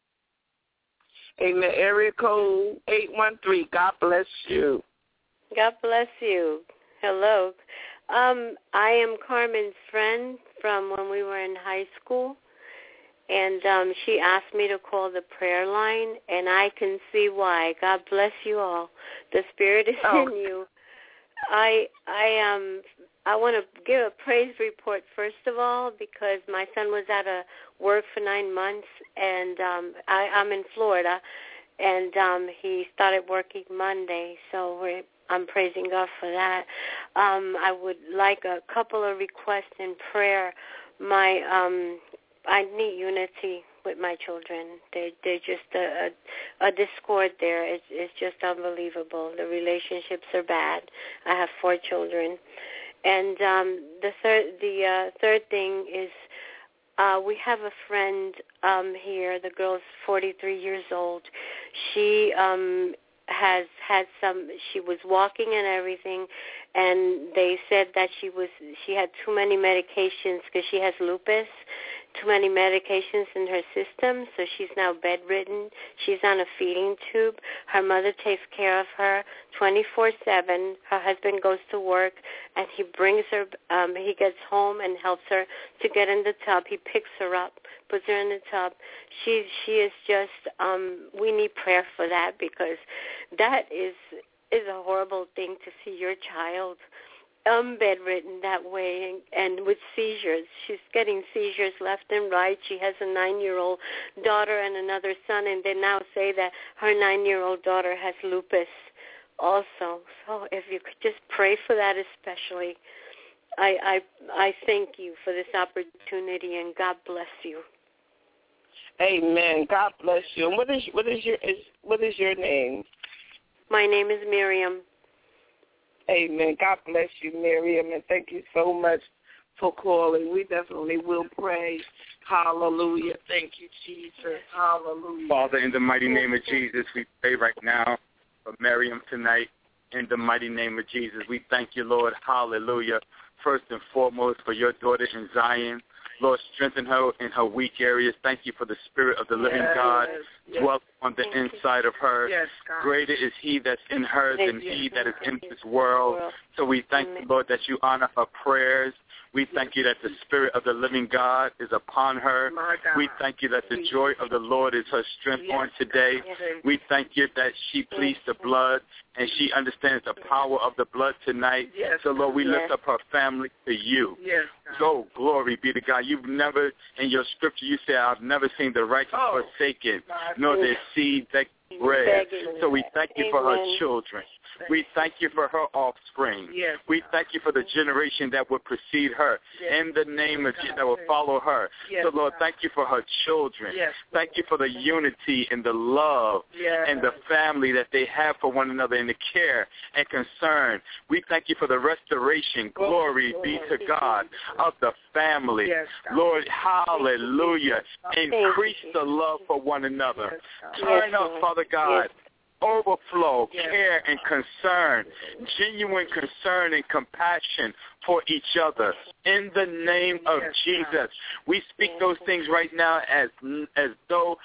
Amen. Area code 813. God bless you. God bless you. Hello. I am Carmen's friend from when we were in high school, and she asked me to call the prayer line, and I can see why. God bless you all. The Spirit is in you. I want to give a praise report, first of all, because my son was out of work for 9 months, and I'm in Florida, and he started working Monday, so I'm praising God for that. I would like a couple of requests in prayer. I need unity with my children. They're just a discord there. It's just unbelievable. The relationships are bad. I have 4 children. And the third thing is we have a friend here. The girl's 43 years old. She has had she was walking and everything, and they said that she had too many medications because she has lupus, too many medications in her system, so she's now bedridden. She's on a feeding tube. Her mother takes care of her 24/7. Her husband goes to work, and he brings her, he gets home and helps her to get in the tub. He picks her up, puts her in the tub. She is just, we need prayer for that, because that is a horrible thing to see your child bedridden that way and with seizures. She's getting seizures left and right. She has a 9-year-old daughter and another son, and they now say that her 9-year-old daughter has lupus also. So if you could just pray for that especially. I thank you for this opportunity, and God bless you. Amen. God bless you. And what is your name? My name is Miriam. Amen. God bless you, Miriam, and thank you so much for calling. We definitely will pray. Hallelujah. Thank you, Jesus. Hallelujah. Father, in the mighty name of Jesus, we pray right now for Miriam tonight. In the mighty name of Jesus, we thank you, Lord. Hallelujah. First and foremost, for your daughter in Zion. Lord, strengthen her in her weak areas. Thank you for the Spirit of the living God dwell on the inside of her. Yes, greater is he that's in her than he that is in this world. So we thank you, Lord, that you honor her prayers. We thank you that the Spirit of the living God is upon her. We thank you that the joy of the Lord is her strength on today. We thank you that she pleads the blood and she understands the power of the blood tonight. So, Lord, we lift up her family to you. So, glory be to God. You've never, in your scripture, you say, I've never seen the righteous forsaken, nor their seed begging bread. So we thank you for her children. We thank you for her offspring. We thank you for the generation that will precede her. In the name of Jesus, that will follow her. So, Lord, thank you for her children. Thank you for the unity and the love and the family that they have for one another and the care and concern. We thank you for the restoration, glory be to God, of the family. Lord, hallelujah. Increase the love for one another. Turn up, Father God, overflow, care and concern, genuine concern and compassion for each other. In the name of Jesus, we speak those things right now as though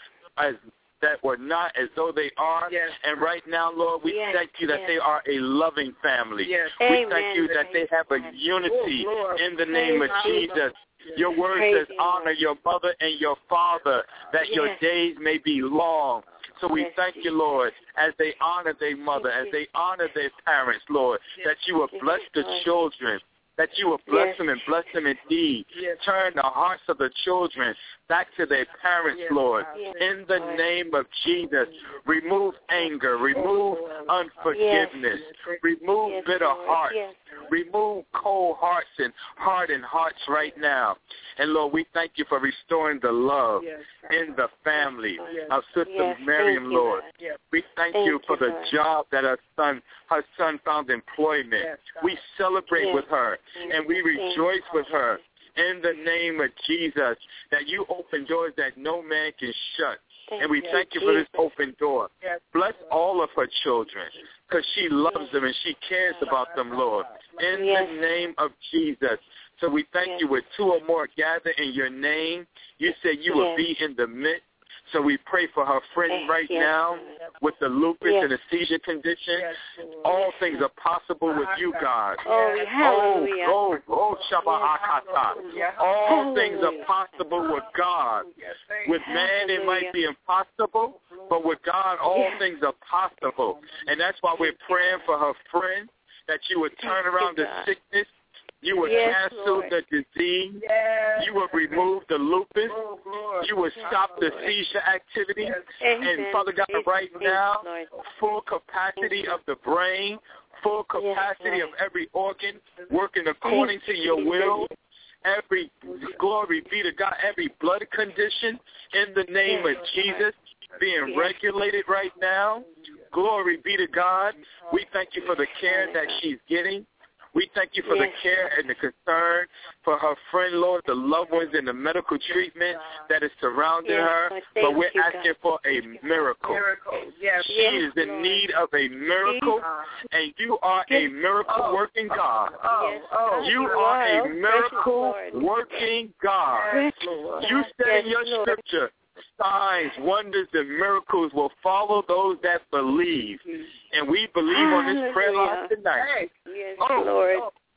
that were not as though they are. And right now, Lord, we thank you that they are a loving family. We thank you that they have a unity in the name of Jesus. Your word says, honor your mother and your father, that your days may be long. So we thank you, Lord, as they honor their mother, as they honor their parents, Lord, that you will bless the children, that you will bless them and bless them indeed. Turn the hearts of the children back to their parents, Lord. In the name of Jesus, remove anger, remove unforgiveness, remove bitter hearts, remove cold hearts and hardened hearts right now. And, Lord, we thank you for restoring the love in the family of Sister Miriam, Lord. We thank you for the job that her son found employment. We celebrate with her and we rejoice with her in the name of Jesus, that you open doors that no man can shut. And we thank you for this open door. Bless all of her children, because she loves them and she cares about them, Lord, in the name of Jesus. So we thank you with 2 or more gather in your name. You said you will be in the midst. So we pray for her friend right now with the lupus and the seizure condition. All things are possible with you, God. Shabbat. All things are possible with God. With man it might be impossible, but with God all things are possible. And that's why we're praying for her friend, that you would turn around the sickness. You will cancel the disease. You will remove the lupus. You will stop the seizure activity. And, Father God, right now, full capacity of the brain, full capacity of every organ working according to your will. Every, glory be to God, every blood condition in the name of Jesus being regulated right now. Glory be to God. We thank you for the care that she's getting. We thank you for the care and the concern for her friend, Lord, the loved ones and the medical treatment that is surrounding her. But we're asking for a miracle. She is in need of a miracle, and you are a miracle-working God. You are a miracle-working God. You said in your scripture, signs, wonders, and miracles will follow those that believe. And we believe on this prayer line tonight. Lord.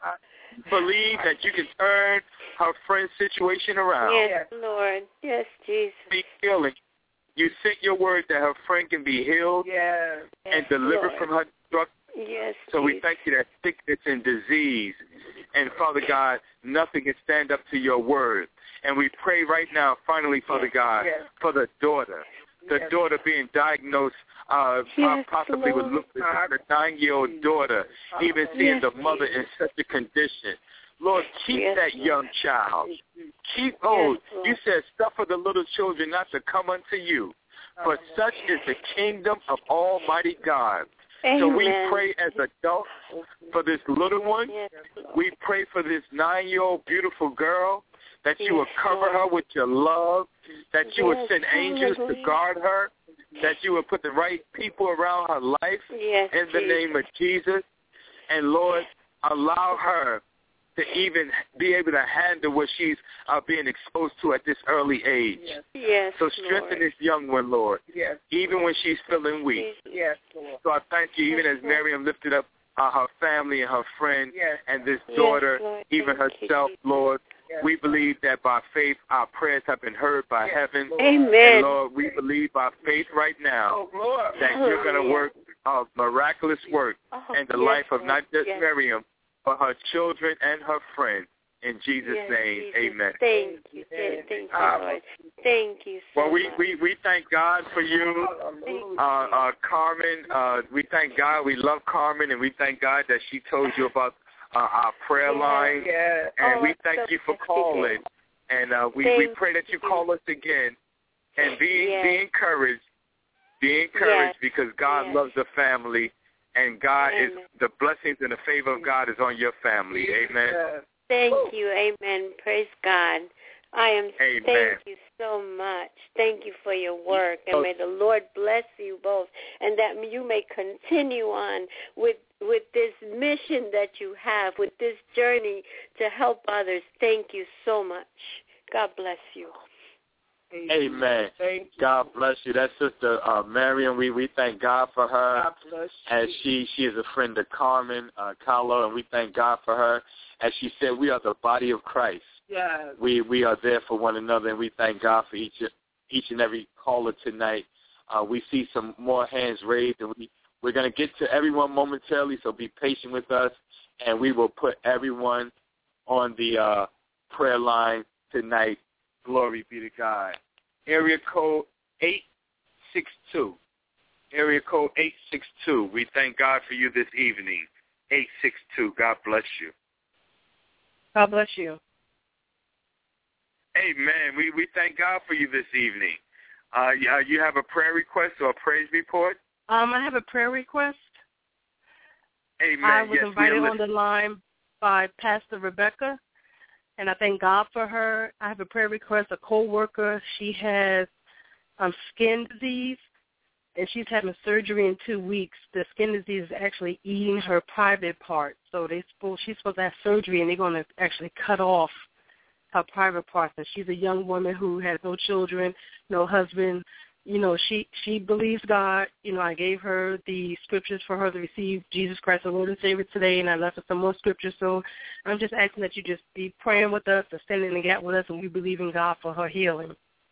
Believe that you can turn her friend's situation around. Yes, Lord. Yes, Jesus. Be healing. You sent your word that her friend can be healed and delivered from her destruction. Yes, so we thank you that sickness and disease, and Father God, nothing can stand up to your word. And we pray right now, finally, Father God, for the daughter. The daughter being diagnosed possibly with lupus, the 9-year-old daughter, even seeing the mother in such a condition. Lord, keep that young child. Keep, you said, suffer the little children not to come unto you, for such is the kingdom of Almighty God. Amen. So we pray as adults for this little one. We pray for this 9-year-old beautiful girl, that you will cover her with your love, that you will send angels to guard her, that you will put the right people around her life in the name of Jesus. And, Lord, allow her to even be able to handle what she's being exposed to at this early age. So strengthen this young one, Lord, even when she's feeling weak. So I thank you, even as Miriam lifted up her family and her friend and this daughter, even herself, Lord. We believe that by faith our prayers have been heard by heaven. Amen. And Lord, we believe by faith right now that you're going to work a miraculous work in the life of not just Miriam, but her children and her friend. In Jesus' name, amen. Thank you. Thank you, Lord. Thank you so much. Well, we thank God for you, Carmen. We thank God. We love Carmen, and we thank God that she told you about our prayer line. And we thank you for calling. And we pray that you call us again. And be encouraged. Be encouraged because God loves the family. And God is, the blessings and the favor of God is on your family. Amen. Thank you. Amen. Praise God. Thank you so much. Thank you for your work. And may the Lord bless you both. And that you may continue on with this mission that you have, with this journey to help others. Thank you so much. God bless you. Amen. God bless you. That's Sister Miriam. We thank God for her. God bless you. As she is a friend of Carmen Kahlo, and we thank God for her. As she said, we are the body of Christ. Yes. We are there for one another, and we thank God for each and every caller tonight. We see some more hands raised, and we're going to get to everyone momentarily, so be patient with us, and we will put everyone on the prayer line tonight. Glory be to God. Area code 862. Area code 862. We thank God for you this evening. 862. God bless you. God bless you. Amen. We thank God for you this evening. You have a prayer request or a praise report? I have a prayer request. Amen. I was invited on the line by Pastor Rebecca, and I thank God for her. I have a prayer request, a co-worker. She has skin disease, and she's having surgery in 2 weeks. The skin disease is actually eating her private part. So she's supposed to have surgery, and they're going to actually cut off her private parts. And she's a young woman who has no children, no husband. You know, she believes God. You know, I gave her the scriptures for her to receive Jesus Christ, the Lord and Savior, today, and I left her some more scriptures. So I'm just asking that you just be praying with us and standing in the gap with us, and we believe in God for her healing.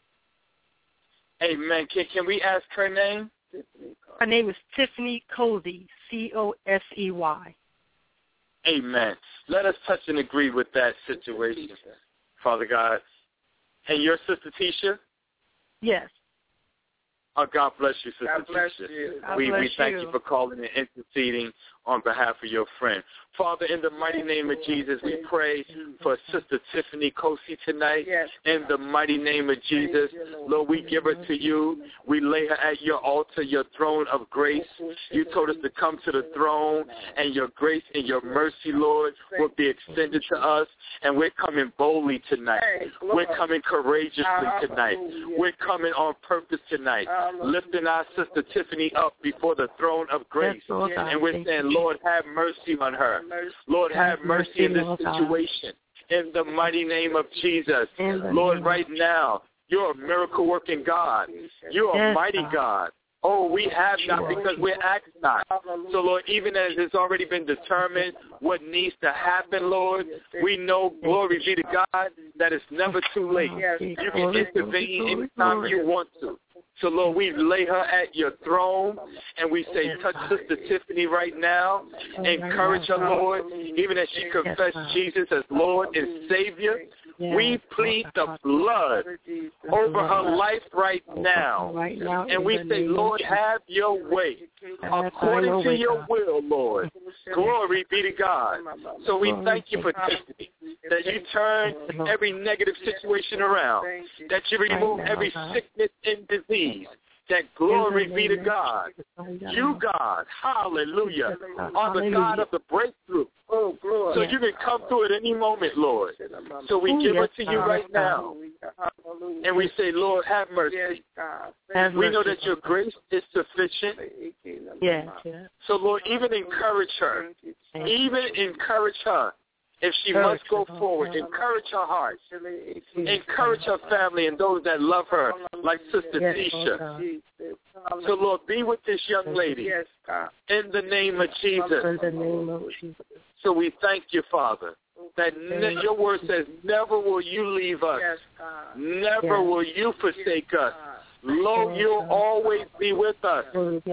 Amen. Can we ask her name? Her name is Tiffany Cosey, Cosey. Amen. Let us touch and agree with that situation, Father God. And your Sister Tisha? Yes. Oh, God bless you, Sister God bless Tisha. you. We thank you for calling and interceding on behalf of your friend. Father, in the mighty name of Jesus, we pray for Sister Tiffany Cosey tonight. Yes. In the mighty name of Jesus, Lord, we give her to you. We lay her at your altar, your throne of grace. You told us to come to the throne, and your grace and your mercy, Lord, will be extended to us. And we're coming boldly tonight. We're coming courageously tonight. We're coming on purpose tonight, lifting our Sister Tiffany up before the throne of grace. And we're saying, Lord, have mercy on her. Lord, have mercy in this situation. In the mighty name of Jesus. Lord, right now, you're a miracle-working God. You're a mighty God. Oh, we have not because we ask not. So, Lord, even as it's already been determined what needs to happen, Lord, we know, glory be to God, that it's never too late. You can intervene anytime you want to. So, Lord, we lay her at your throne, and we say, touch Sister Tiffany right now. Encourage her, Lord, even as she confessed Jesus as Lord and Savior. We plead the blood over her life right now. And we say, Lord, have your way according to your will, Lord. Glory be to God. So we thank you for Tiffany, that you turn every negative situation around, that you remove every sickness and disease. That glory be to God. You, God, hallelujah, are the God of the breakthrough. Oh, glory. So you can come through at any moment, Lord. So we give it to you right now. And we say, Lord, have mercy. We know that your grace is sufficient. So, Lord, even encourage her. Even encourage her. If she must go forward, encourage her heart. Encourage her family and those that love her, like Sister Tisha. So, Lord, be with this young lady in the name of Jesus. So we thank you, Father, that your word says, never will you leave us. Never will you forsake us. Lord, you'll always be with us.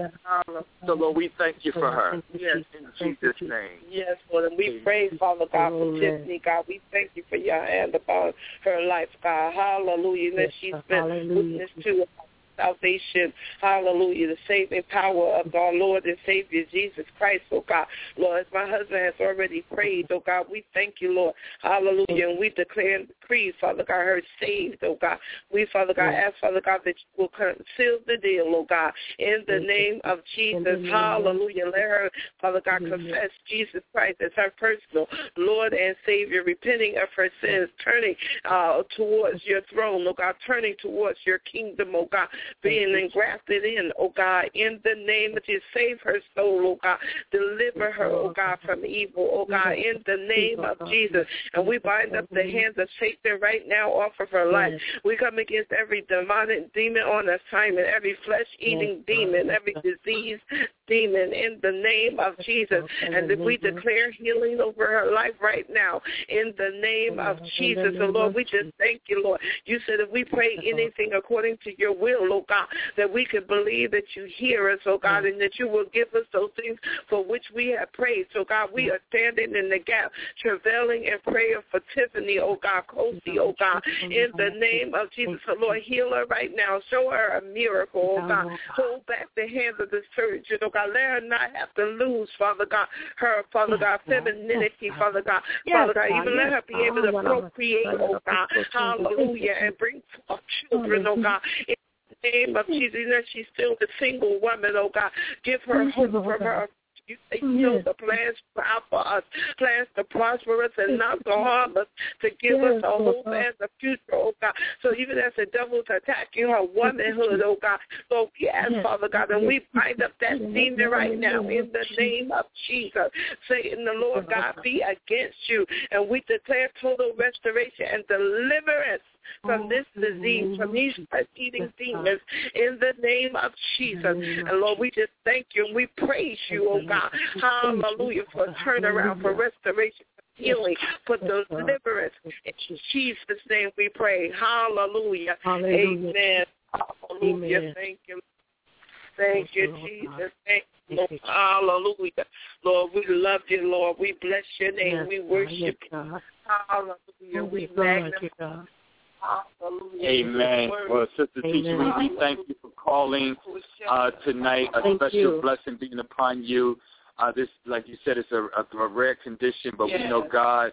So, Lord, we thank you for her. In Jesus' name. Yes, Lord, and we pray, Father God, for Tiffany, God. We thank you for your hand upon her life, God. Hallelujah. That she's been witness to salvation, hallelujah, the saving power of our Lord and Savior Jesus Christ, oh God. Lord, as my husband has already prayed, oh God, we thank you, Lord, hallelujah, and we declare and decree, Father God, her saved, oh God. We, Father God, ask, Father God, that you will seal the deal, oh God, in the name of Jesus, hallelujah. Let her, Father God, confess Jesus Christ as her personal Lord and Savior, repenting of her sins, turning towards your throne, oh God, turning towards your kingdom, oh God, being engrafted in, oh God, in the name of Jesus. Save her soul, oh God. Deliver her, oh God, from evil, oh God, in the name of Jesus. And we bind up the hands of Satan right now off of her life. We come against every demonic demon on assignment, every flesh-eating demon, every disease demon in the name of Jesus. And we declare healing over her life right now in the name of Jesus. So, Lord, we just thank you, Lord. You said if we pray anything according to your will, oh God, that we can believe that you hear us, oh God, and that you will give us those things for which we have prayed. So, God, we are standing in the gap, travailing in prayer for Tiffany, oh God, Cosey, oh God, in the name of Jesus. So, Lord, heal her right now. Show her a miracle, oh God. Hold back the hands of the surgeon, oh God. Let her not have to lose, Father God, her, Father God, femininity, Father God. Father God, even let her be able to procreate, oh God, hallelujah, and bring forth children, oh God. In the name of Jesus, that she's still a single woman, oh God. Give her hope from her You say you know the plans for us, plans to prosper us and not to harm us, to give us a hope and a future, oh God. So even as the devil's attacking her womanhood, oh God, Lord, we ask, Father God, and we bind up that demon right now in the name of Jesus. Satan, the Lord God, be against you, and we declare total restoration and deliverance from this disease, from these eating demons, in the name of Jesus. And Lord, we just thank you and we praise you, oh God. Hallelujah, for turnaround, for restoration, for healing, for deliverance. In Jesus' name we pray. Hallelujah. Amen. Hallelujah. Thank you. Thank you, Jesus. Thank you, Lord. Hallelujah. Lord, we love you, Lord. We bless your name. We worship you. Hallelujah. We magnify. Amen. Well, Sister Teacher, we thank you for calling tonight. A special blessing being upon you. This, like you said, it's a rare condition, but we know God,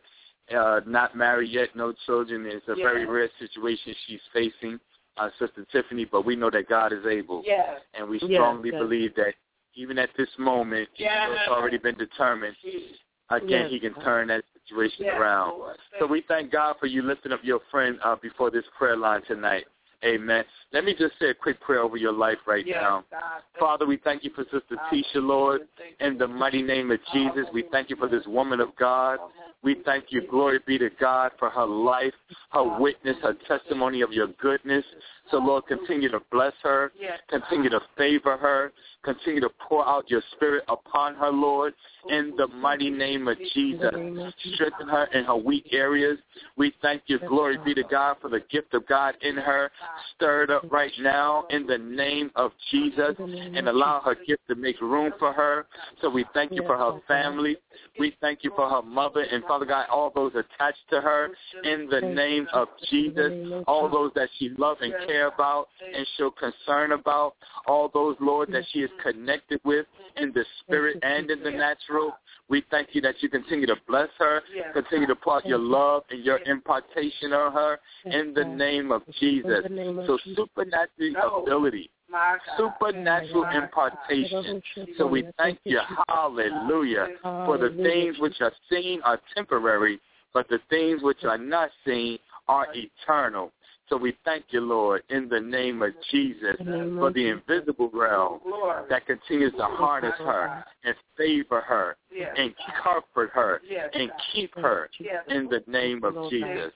not married yet, no children. It's a very rare situation she's facing, Sister Tiffany, but we know that God is able. And we strongly believe that even at this moment, it's already been determined. Again, he can turn that situation around. So we thank God for you lifting up your friend before this prayer line tonight. Amen. Let me just say a quick prayer over your life right now. Father, we thank you for Sister Tisha, Lord. In the mighty name of Jesus, we thank you for this woman of God. We thank you, glory be to God, for her life, her witness, her testimony of your goodness. So, Lord, continue to bless her, continue to favor her, continue to pour out your spirit upon her, Lord, in the mighty name of Jesus. Strengthen her in her weak areas. We thank you, glory be to God, for the gift of God in her. Stir it up right now in the name of Jesus and allow her gift to make room for her. So we thank you for her family. We thank you for her mother and, Father God, all those attached to her in the name of Jesus, all those that she loves and cares about and show concern about, all those, Lord, that she is connected with in the spirit and in the natural. We thank you that you continue to bless her, continue to pour out your love and your impartation on her in the name of Jesus. So supernatural ability, supernatural impartation. So we thank you, hallelujah, for the things which are seen are temporary, but the things which are not seen are eternal. So we thank you, Lord, in the name of Jesus, for the invisible realm that continues to harness her and favor her and comfort her and keep her in the name of Jesus.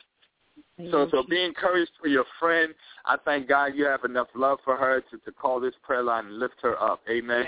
So be encouraged for your friend. I thank God you have enough love for her to call this prayer line and lift her up. Amen.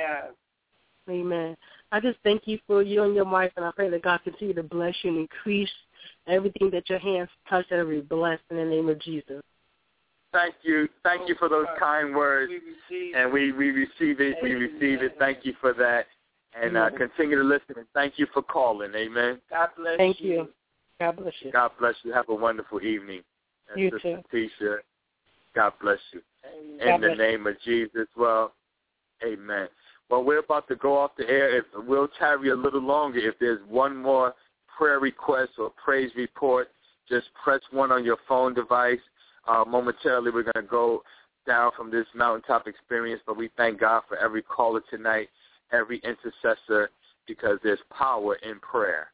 Amen. I just thank you for you and your wife, and I pray that God continue to bless you and increase everything that your hands touch and be blessed in the name of Jesus. Thank you. Thank you for those kind words. And we receive it. We receive it. Thank you for that. And continue to listen. And thank you for calling. Amen. God bless you. Thank you. God bless you. God bless you. Have a wonderful evening. And you Sister too. Tisha, God bless you. In the name of Jesus. Well, amen. Well, we're about to go off the air. We'll tarry a little longer. If there's one more prayer request or praise report, just press 1 on your phone device. Momentarily, we're going to go down from this mountaintop experience, but we thank God for every caller tonight, every intercessor, because there's power in prayer.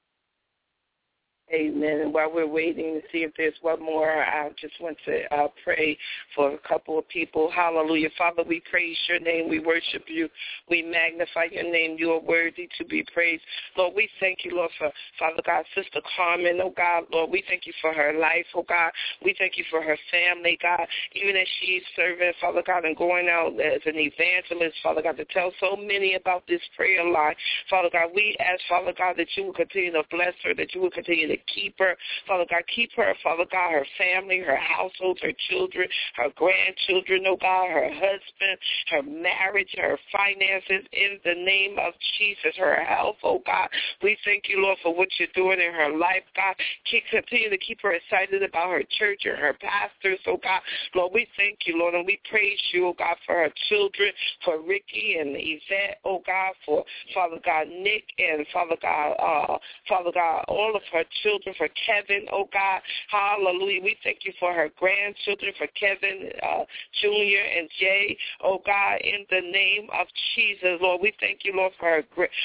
Amen. And while we're waiting to see if there's one more, I just want to pray for a couple of people. Hallelujah. Father, we praise your name. We worship you. We magnify your name. You are worthy to be praised. Lord, we thank you, Lord, for, Father God, Sister Carmen, oh God. Lord, we thank you for her life, oh God. We thank you for her family, God, even as she's serving, Father God, and going out as an evangelist, Father God, to tell so many about this prayer line. Father God, we ask, Father God, that you will continue to bless her, that you will continue to keep her. Father God, keep her, Father God, her family, her household, her children, her grandchildren, oh God, her husband, her marriage, her finances, in the name of Jesus, her health, oh God. We thank you, Lord, for what you're doing in her life, God. Continue to keep her excited about her church and her pastors, oh God. Lord, we thank you, Lord, and we praise you, oh God, for her children, for Ricky and Yvette, oh God, for, Father God, Nick and, Father God, all of her children, children, for Kevin, oh God. Hallelujah. We thank you for her grandchildren, for Kevin Jr. and Jay, oh God, in the name of Jesus, Lord. We thank you, Lord, for her,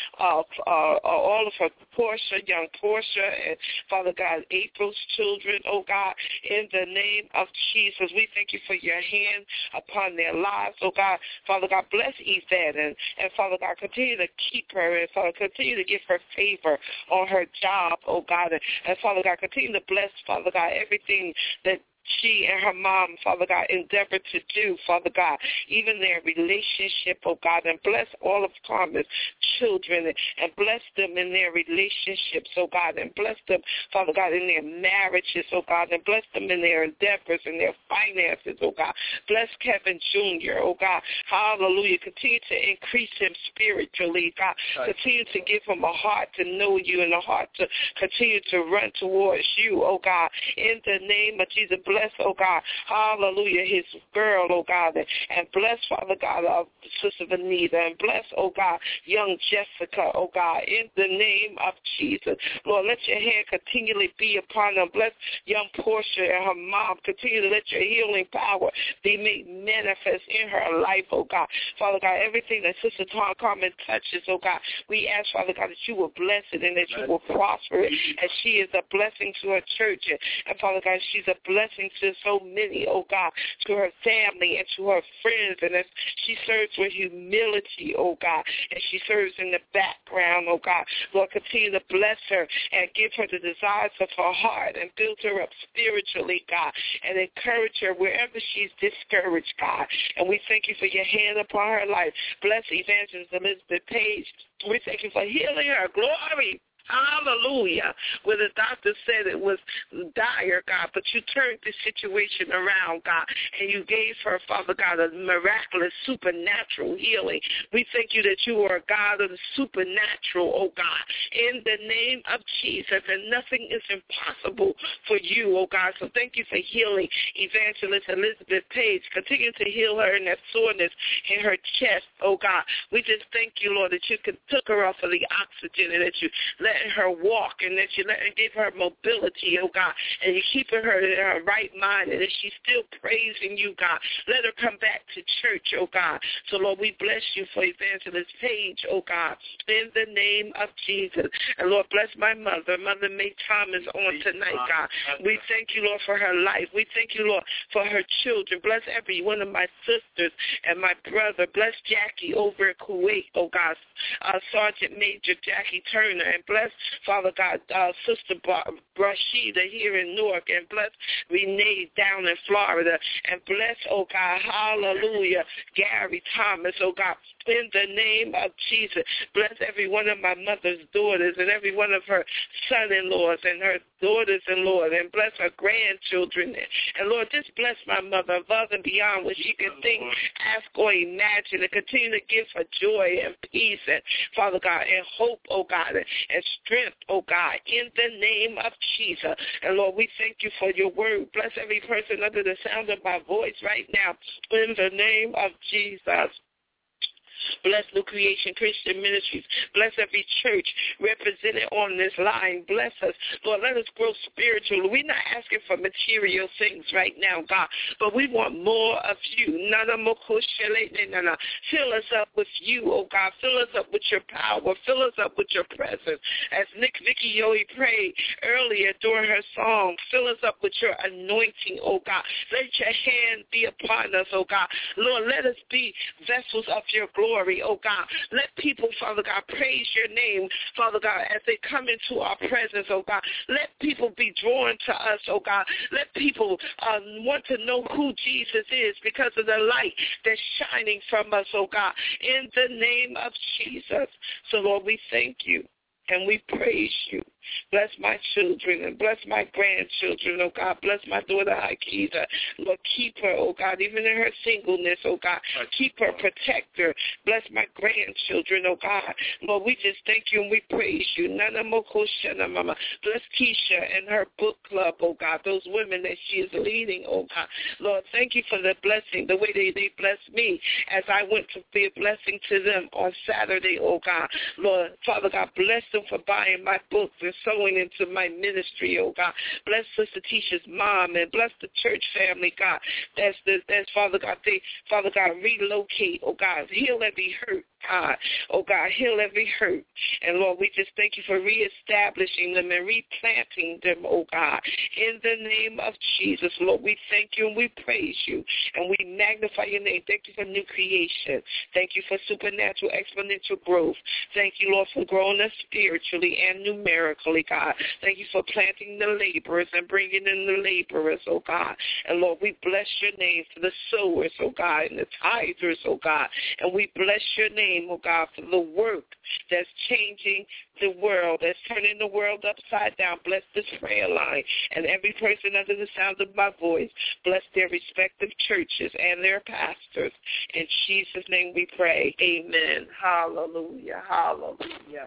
all of her Portia, young Portia, and Father God, April's children, oh God, in the name of Jesus. We thank you for your hand upon their lives, oh God. Father God, bless Yvette, and Father God, continue to keep her, and Father, continue to give her favor on her job, oh God, and Father God, continue to bless, Father God, everything that she and her mom, Father God, endeavored to do, Father God, even their relationship, oh God, and bless all of Carmen's children and bless them in their relationships, oh God, and bless them, Father God, in their marriages, oh God, and bless them in their endeavors and their finances, oh God. Bless Kevin Jr., oh God. Hallelujah. Continue to increase him spiritually, God. Continue to give him a heart to know you and a heart to continue to run towards you, oh God. In the name of Jesus, bless, oh God, hallelujah, his girl, oh God, and bless, Father God, Sister Vanita, and bless, oh God, young Jessica, oh God, in the name of Jesus. Lord, let your hand continually be upon them. Bless young Portia and her mom. Continue to let your healing power be made manifest in her life, oh God. Father God, everything that Sister Carmen touches, oh God, we ask, Father God, that you will bless it and that you will prosper it, and she is a blessing to her church, and Father God, she's a blessing to so many, oh God, to her family and to her friends, and as she serves with humility, oh God, and she serves in the background, oh God. Lord, continue to bless her and give her the desires of her heart and build her up spiritually, God, and encourage her wherever she's discouraged, God. And we thank you for your hand upon her life. Bless Evangelist Elizabeth Page. We thank you for healing her. Glory. Hallelujah. Where the doctor said it was dire, God, but you turned the situation around, God, and you gave her, Father God, a miraculous supernatural healing. We thank you that you are a God of the supernatural, oh God, in the name of Jesus, and nothing is impossible for you, oh God. So thank you for healing Evangelist Elizabeth Page. Continue to heal her in that soreness in her chest, oh God. We just thank you, Lord, that you took her off of the oxygen and that you let her walk and that you let her give her mobility, oh God, and you're keeping her in her right mind and that she's still praising you, God. Let her come back to church, oh God. So, Lord, we bless you for Evangelist Page, oh God, in the name of Jesus. And, Lord, bless my mother, Mother May Thomas, on tonight, God. We thank you, Lord, for her life. We thank you, Lord, for her children. Bless every one of my sisters and my brother. Bless Jackie over in Kuwait, oh God, Sergeant Major Jackie Turner, and bless, Father God, Sister Brashida here in Newark, and bless Renee down in Florida, and bless, oh God, hallelujah, Gary Thomas, oh God, in the name of Jesus. Bless every one of my mother's daughters and every one of her son-in-laws and her daughters-in-law, and bless her grandchildren. And, Lord, just bless my mother above and beyond what she can think, ask, or imagine, and continue to give her joy and peace and, Father God, and hope, oh God, and strength, oh God, in the name of Jesus. And, Lord, we thank you for your word. Bless every person under the sound of my voice right now in the name of Jesus. Bless New Creation Christian Ministries. Bless every church represented on this line. Bless us. Lord, let us grow spiritually. We're not asking for material things right now, God, but we want more of you. Fill us up with you, oh God. Fill us up with your power. Fill us up with your presence. As Nick Vicky Yohe prayed earlier during her song, fill us up with your anointing, oh God. Let your hand be upon us, oh God. Lord, let us be vessels of your glory, oh God. Let people, Father God, praise your name, Father God, as they come into our presence, oh God. Let people be drawn to us, oh God. Let people want to know who Jesus is because of the light that's shining from us, oh God, in the name of Jesus. So, Lord, we thank you and we praise you. Bless my children and bless my grandchildren, oh God. Bless my daughter, Hakita. Lord, keep her, oh God, even in her singleness, oh God. Keep her, protect her. Bless my grandchildren, oh God. Lord, we just thank you and we praise you. Bless Keisha and her book club, oh God, those women that she is leading, oh God. Lord, thank you for the blessing, the way they blessed me as I went to be a blessing to them on Saturday, oh God. Lord, Father God, bless them for buying my books and sowing into my ministry, oh God. Bless Sister Tisha's mom and bless the church family, God. That's Father God, relocate, oh God. Heal every hurt, God. Oh God, heal every hurt. And Lord, we just thank you for reestablishing them and replanting them, oh God. In the name of Jesus, Lord, we thank you and we praise you and we magnify your name. Thank you for new creation. Thank you for supernatural exponential growth. Thank you, Lord, for growing us spiritually and numerically, God. Thank you for planting the laborers and bringing in the laborers, oh God. And Lord, we bless your name for the sowers, oh God, and the tithers, oh God. And we bless your name, oh God, for the work that's changing the world, that's turning the world upside down. Bless this prayer line and every person under the sound of my voice. Bless their respective churches and their pastors. In Jesus' name we pray. Amen. Hallelujah. Hallelujah.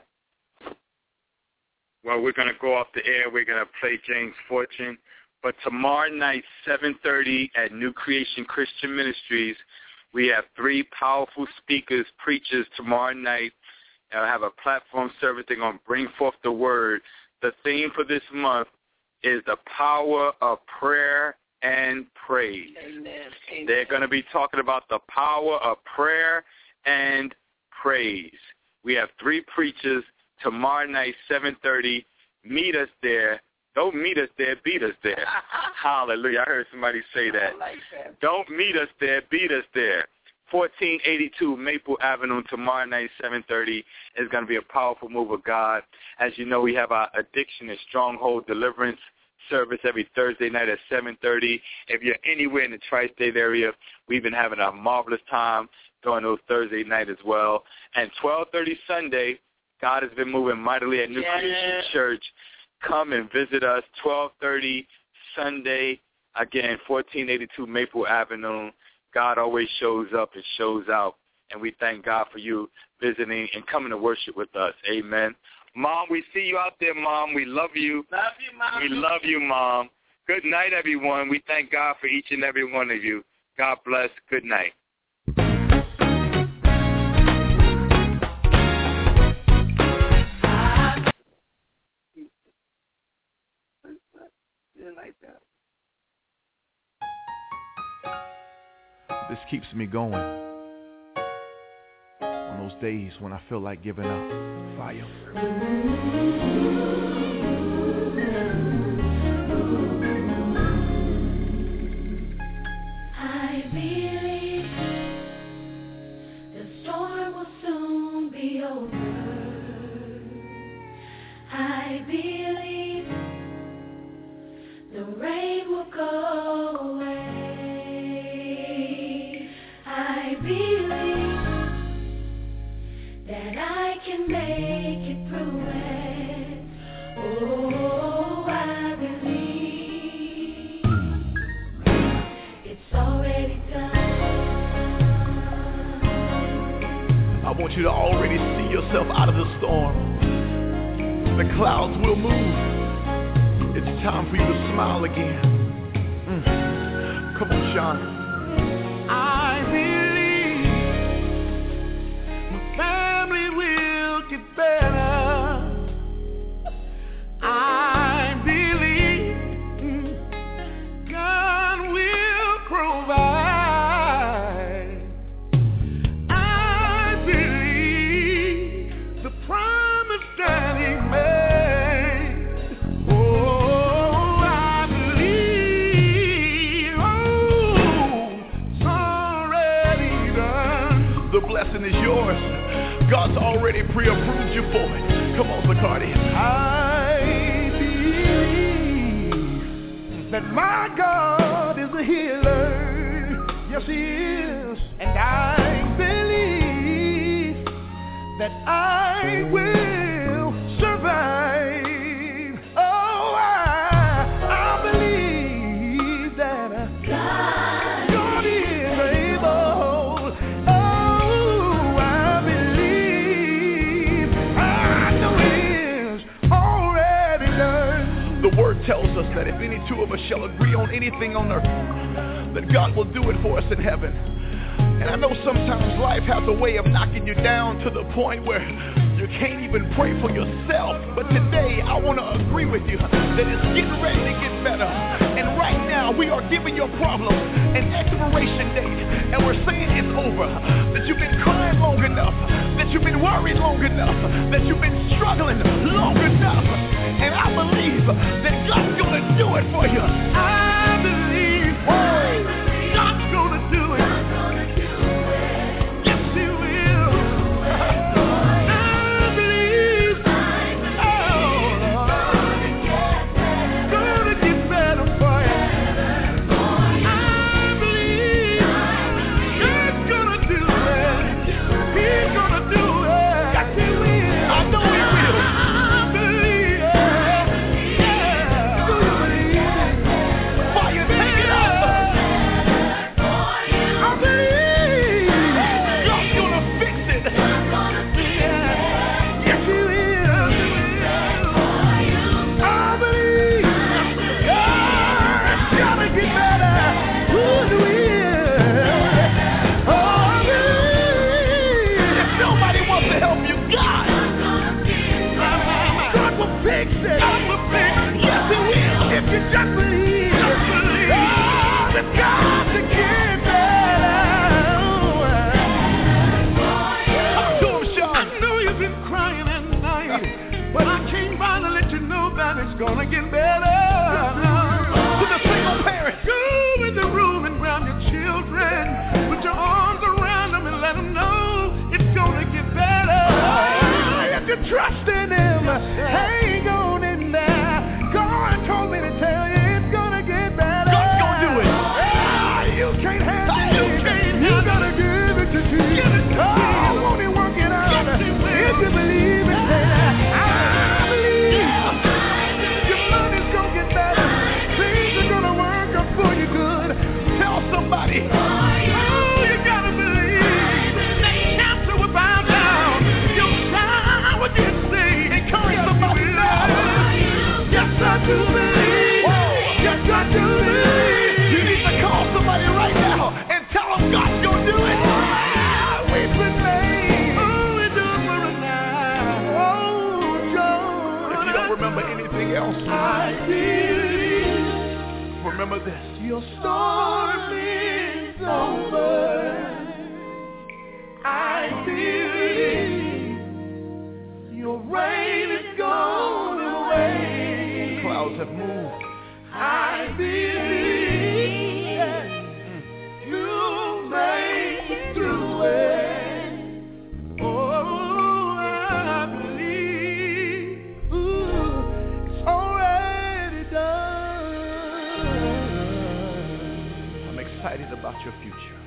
Well, we're going to go off the air. We're going to play James Fortune. But tomorrow night, 7:30 at New Creation Christian Ministries, we have 3 powerful speakers, preachers tomorrow night. I'll have a platform service. They're going to bring forth the word. The theme for this month is the power of prayer and praise. Amen. They're going to be talking about the power of prayer and praise. We have 3 preachers tomorrow night, 7:30. Meet us there. Don't meet us there, beat us there. Hallelujah. I heard somebody say that. I like that. Don't meet us there, beat us there. 1482 Maple Avenue tomorrow night, 7:30. Is going to be a powerful move of God. As you know, we have our addiction and stronghold deliverance service every Thursday night at 7:30. If you're anywhere in the tri-state area, we've been having a marvelous time during those Thursday night as well. And 12:30 Sunday, God has been moving mightily at New Creation Church. Come and visit us, 12:30 Sunday, again, 1482 Maple Avenue. God always shows up and shows out, and we thank God for you visiting and coming to worship with us. Amen. Mom, we see you out there, Mom. We love you. Love you, Mom. We love you, Mom. Good night, everyone. We thank God for each and every one of you. God bless. Good night. Like that. This keeps me going on those days when I feel like giving up. Fire. I believe the storm will soon be over. I believe the rain will go away. I believe that I can make it through it. Oh, I believe it's already done. I want you to already see yourself out of the storm. The clouds will move. It's time for you to smile again. Come on, Sean. I believe my family will get better. I believe God will provide. I believe the promise that He made. The blessing is yours. God's already pre-approved you for it. Come on, Zacardi. I believe that my God is a healer. Yes, He is. And I believe that I will survive. Oh, I believe that God is able. The word tells us that if any 2 of us shall agree on anything on earth, that God will do it for us in heaven. And I know sometimes life has a way of knocking you down to the point where you're you can't even pray for yourself. But today, I want to agree with you that it's getting ready to get better. And right now, we are giving your problem an expiration date. And we're saying it's over. That you've been crying long enough. That you've been worried long enough. That you've been struggling long enough. And I believe that God's going to do it for you. I believe God's going to do it. Yes, He will. I believe gonna get better for you. I believe God's gonna do it. He's gonna do it. Yes, He will. I know He will. I believe. Do you believe it? While you take it up. I believe God's gonna fix it. Yes, He will. I believe God's gonna get better. Who will? Oh, I believe. If nobody wants to help you, God will fix it. God will fix it. Yes, He will. If you just believe. Oh, that God's to get better. Talk to him, Sean. I know you've been crying at night, but I came by to let you know that it's gonna get better. To the single parents, go in the room and grab your children, put your arms around them and let them know it's gonna get better. If you trust in Him, hang on in there. God told me to tell you it's gonna get better. God's gonna do it. You can't handle it. You gotta give it to Jesus. Oh, won't He work it out? If you believe it, say that. I believe. Your money's gonna get better. Things are gonna work out for you good. Tell somebody. Oh, you gotta believe. That cancer will bow down. Your child will get saved. Encourage somebody now. Yes, I do believe. Yes, I do believe. You need to call somebody right now and tell them God's gonna do it. We've been made. Oh, we do it for a night. Oh, John. If you don't remember anything else, I believe. Remember this. Your storm is over. I believe. Your rain is gone away. Clouds have moved. I believe you made it through it. Oh, I believe it's already done. I'm excited about your future.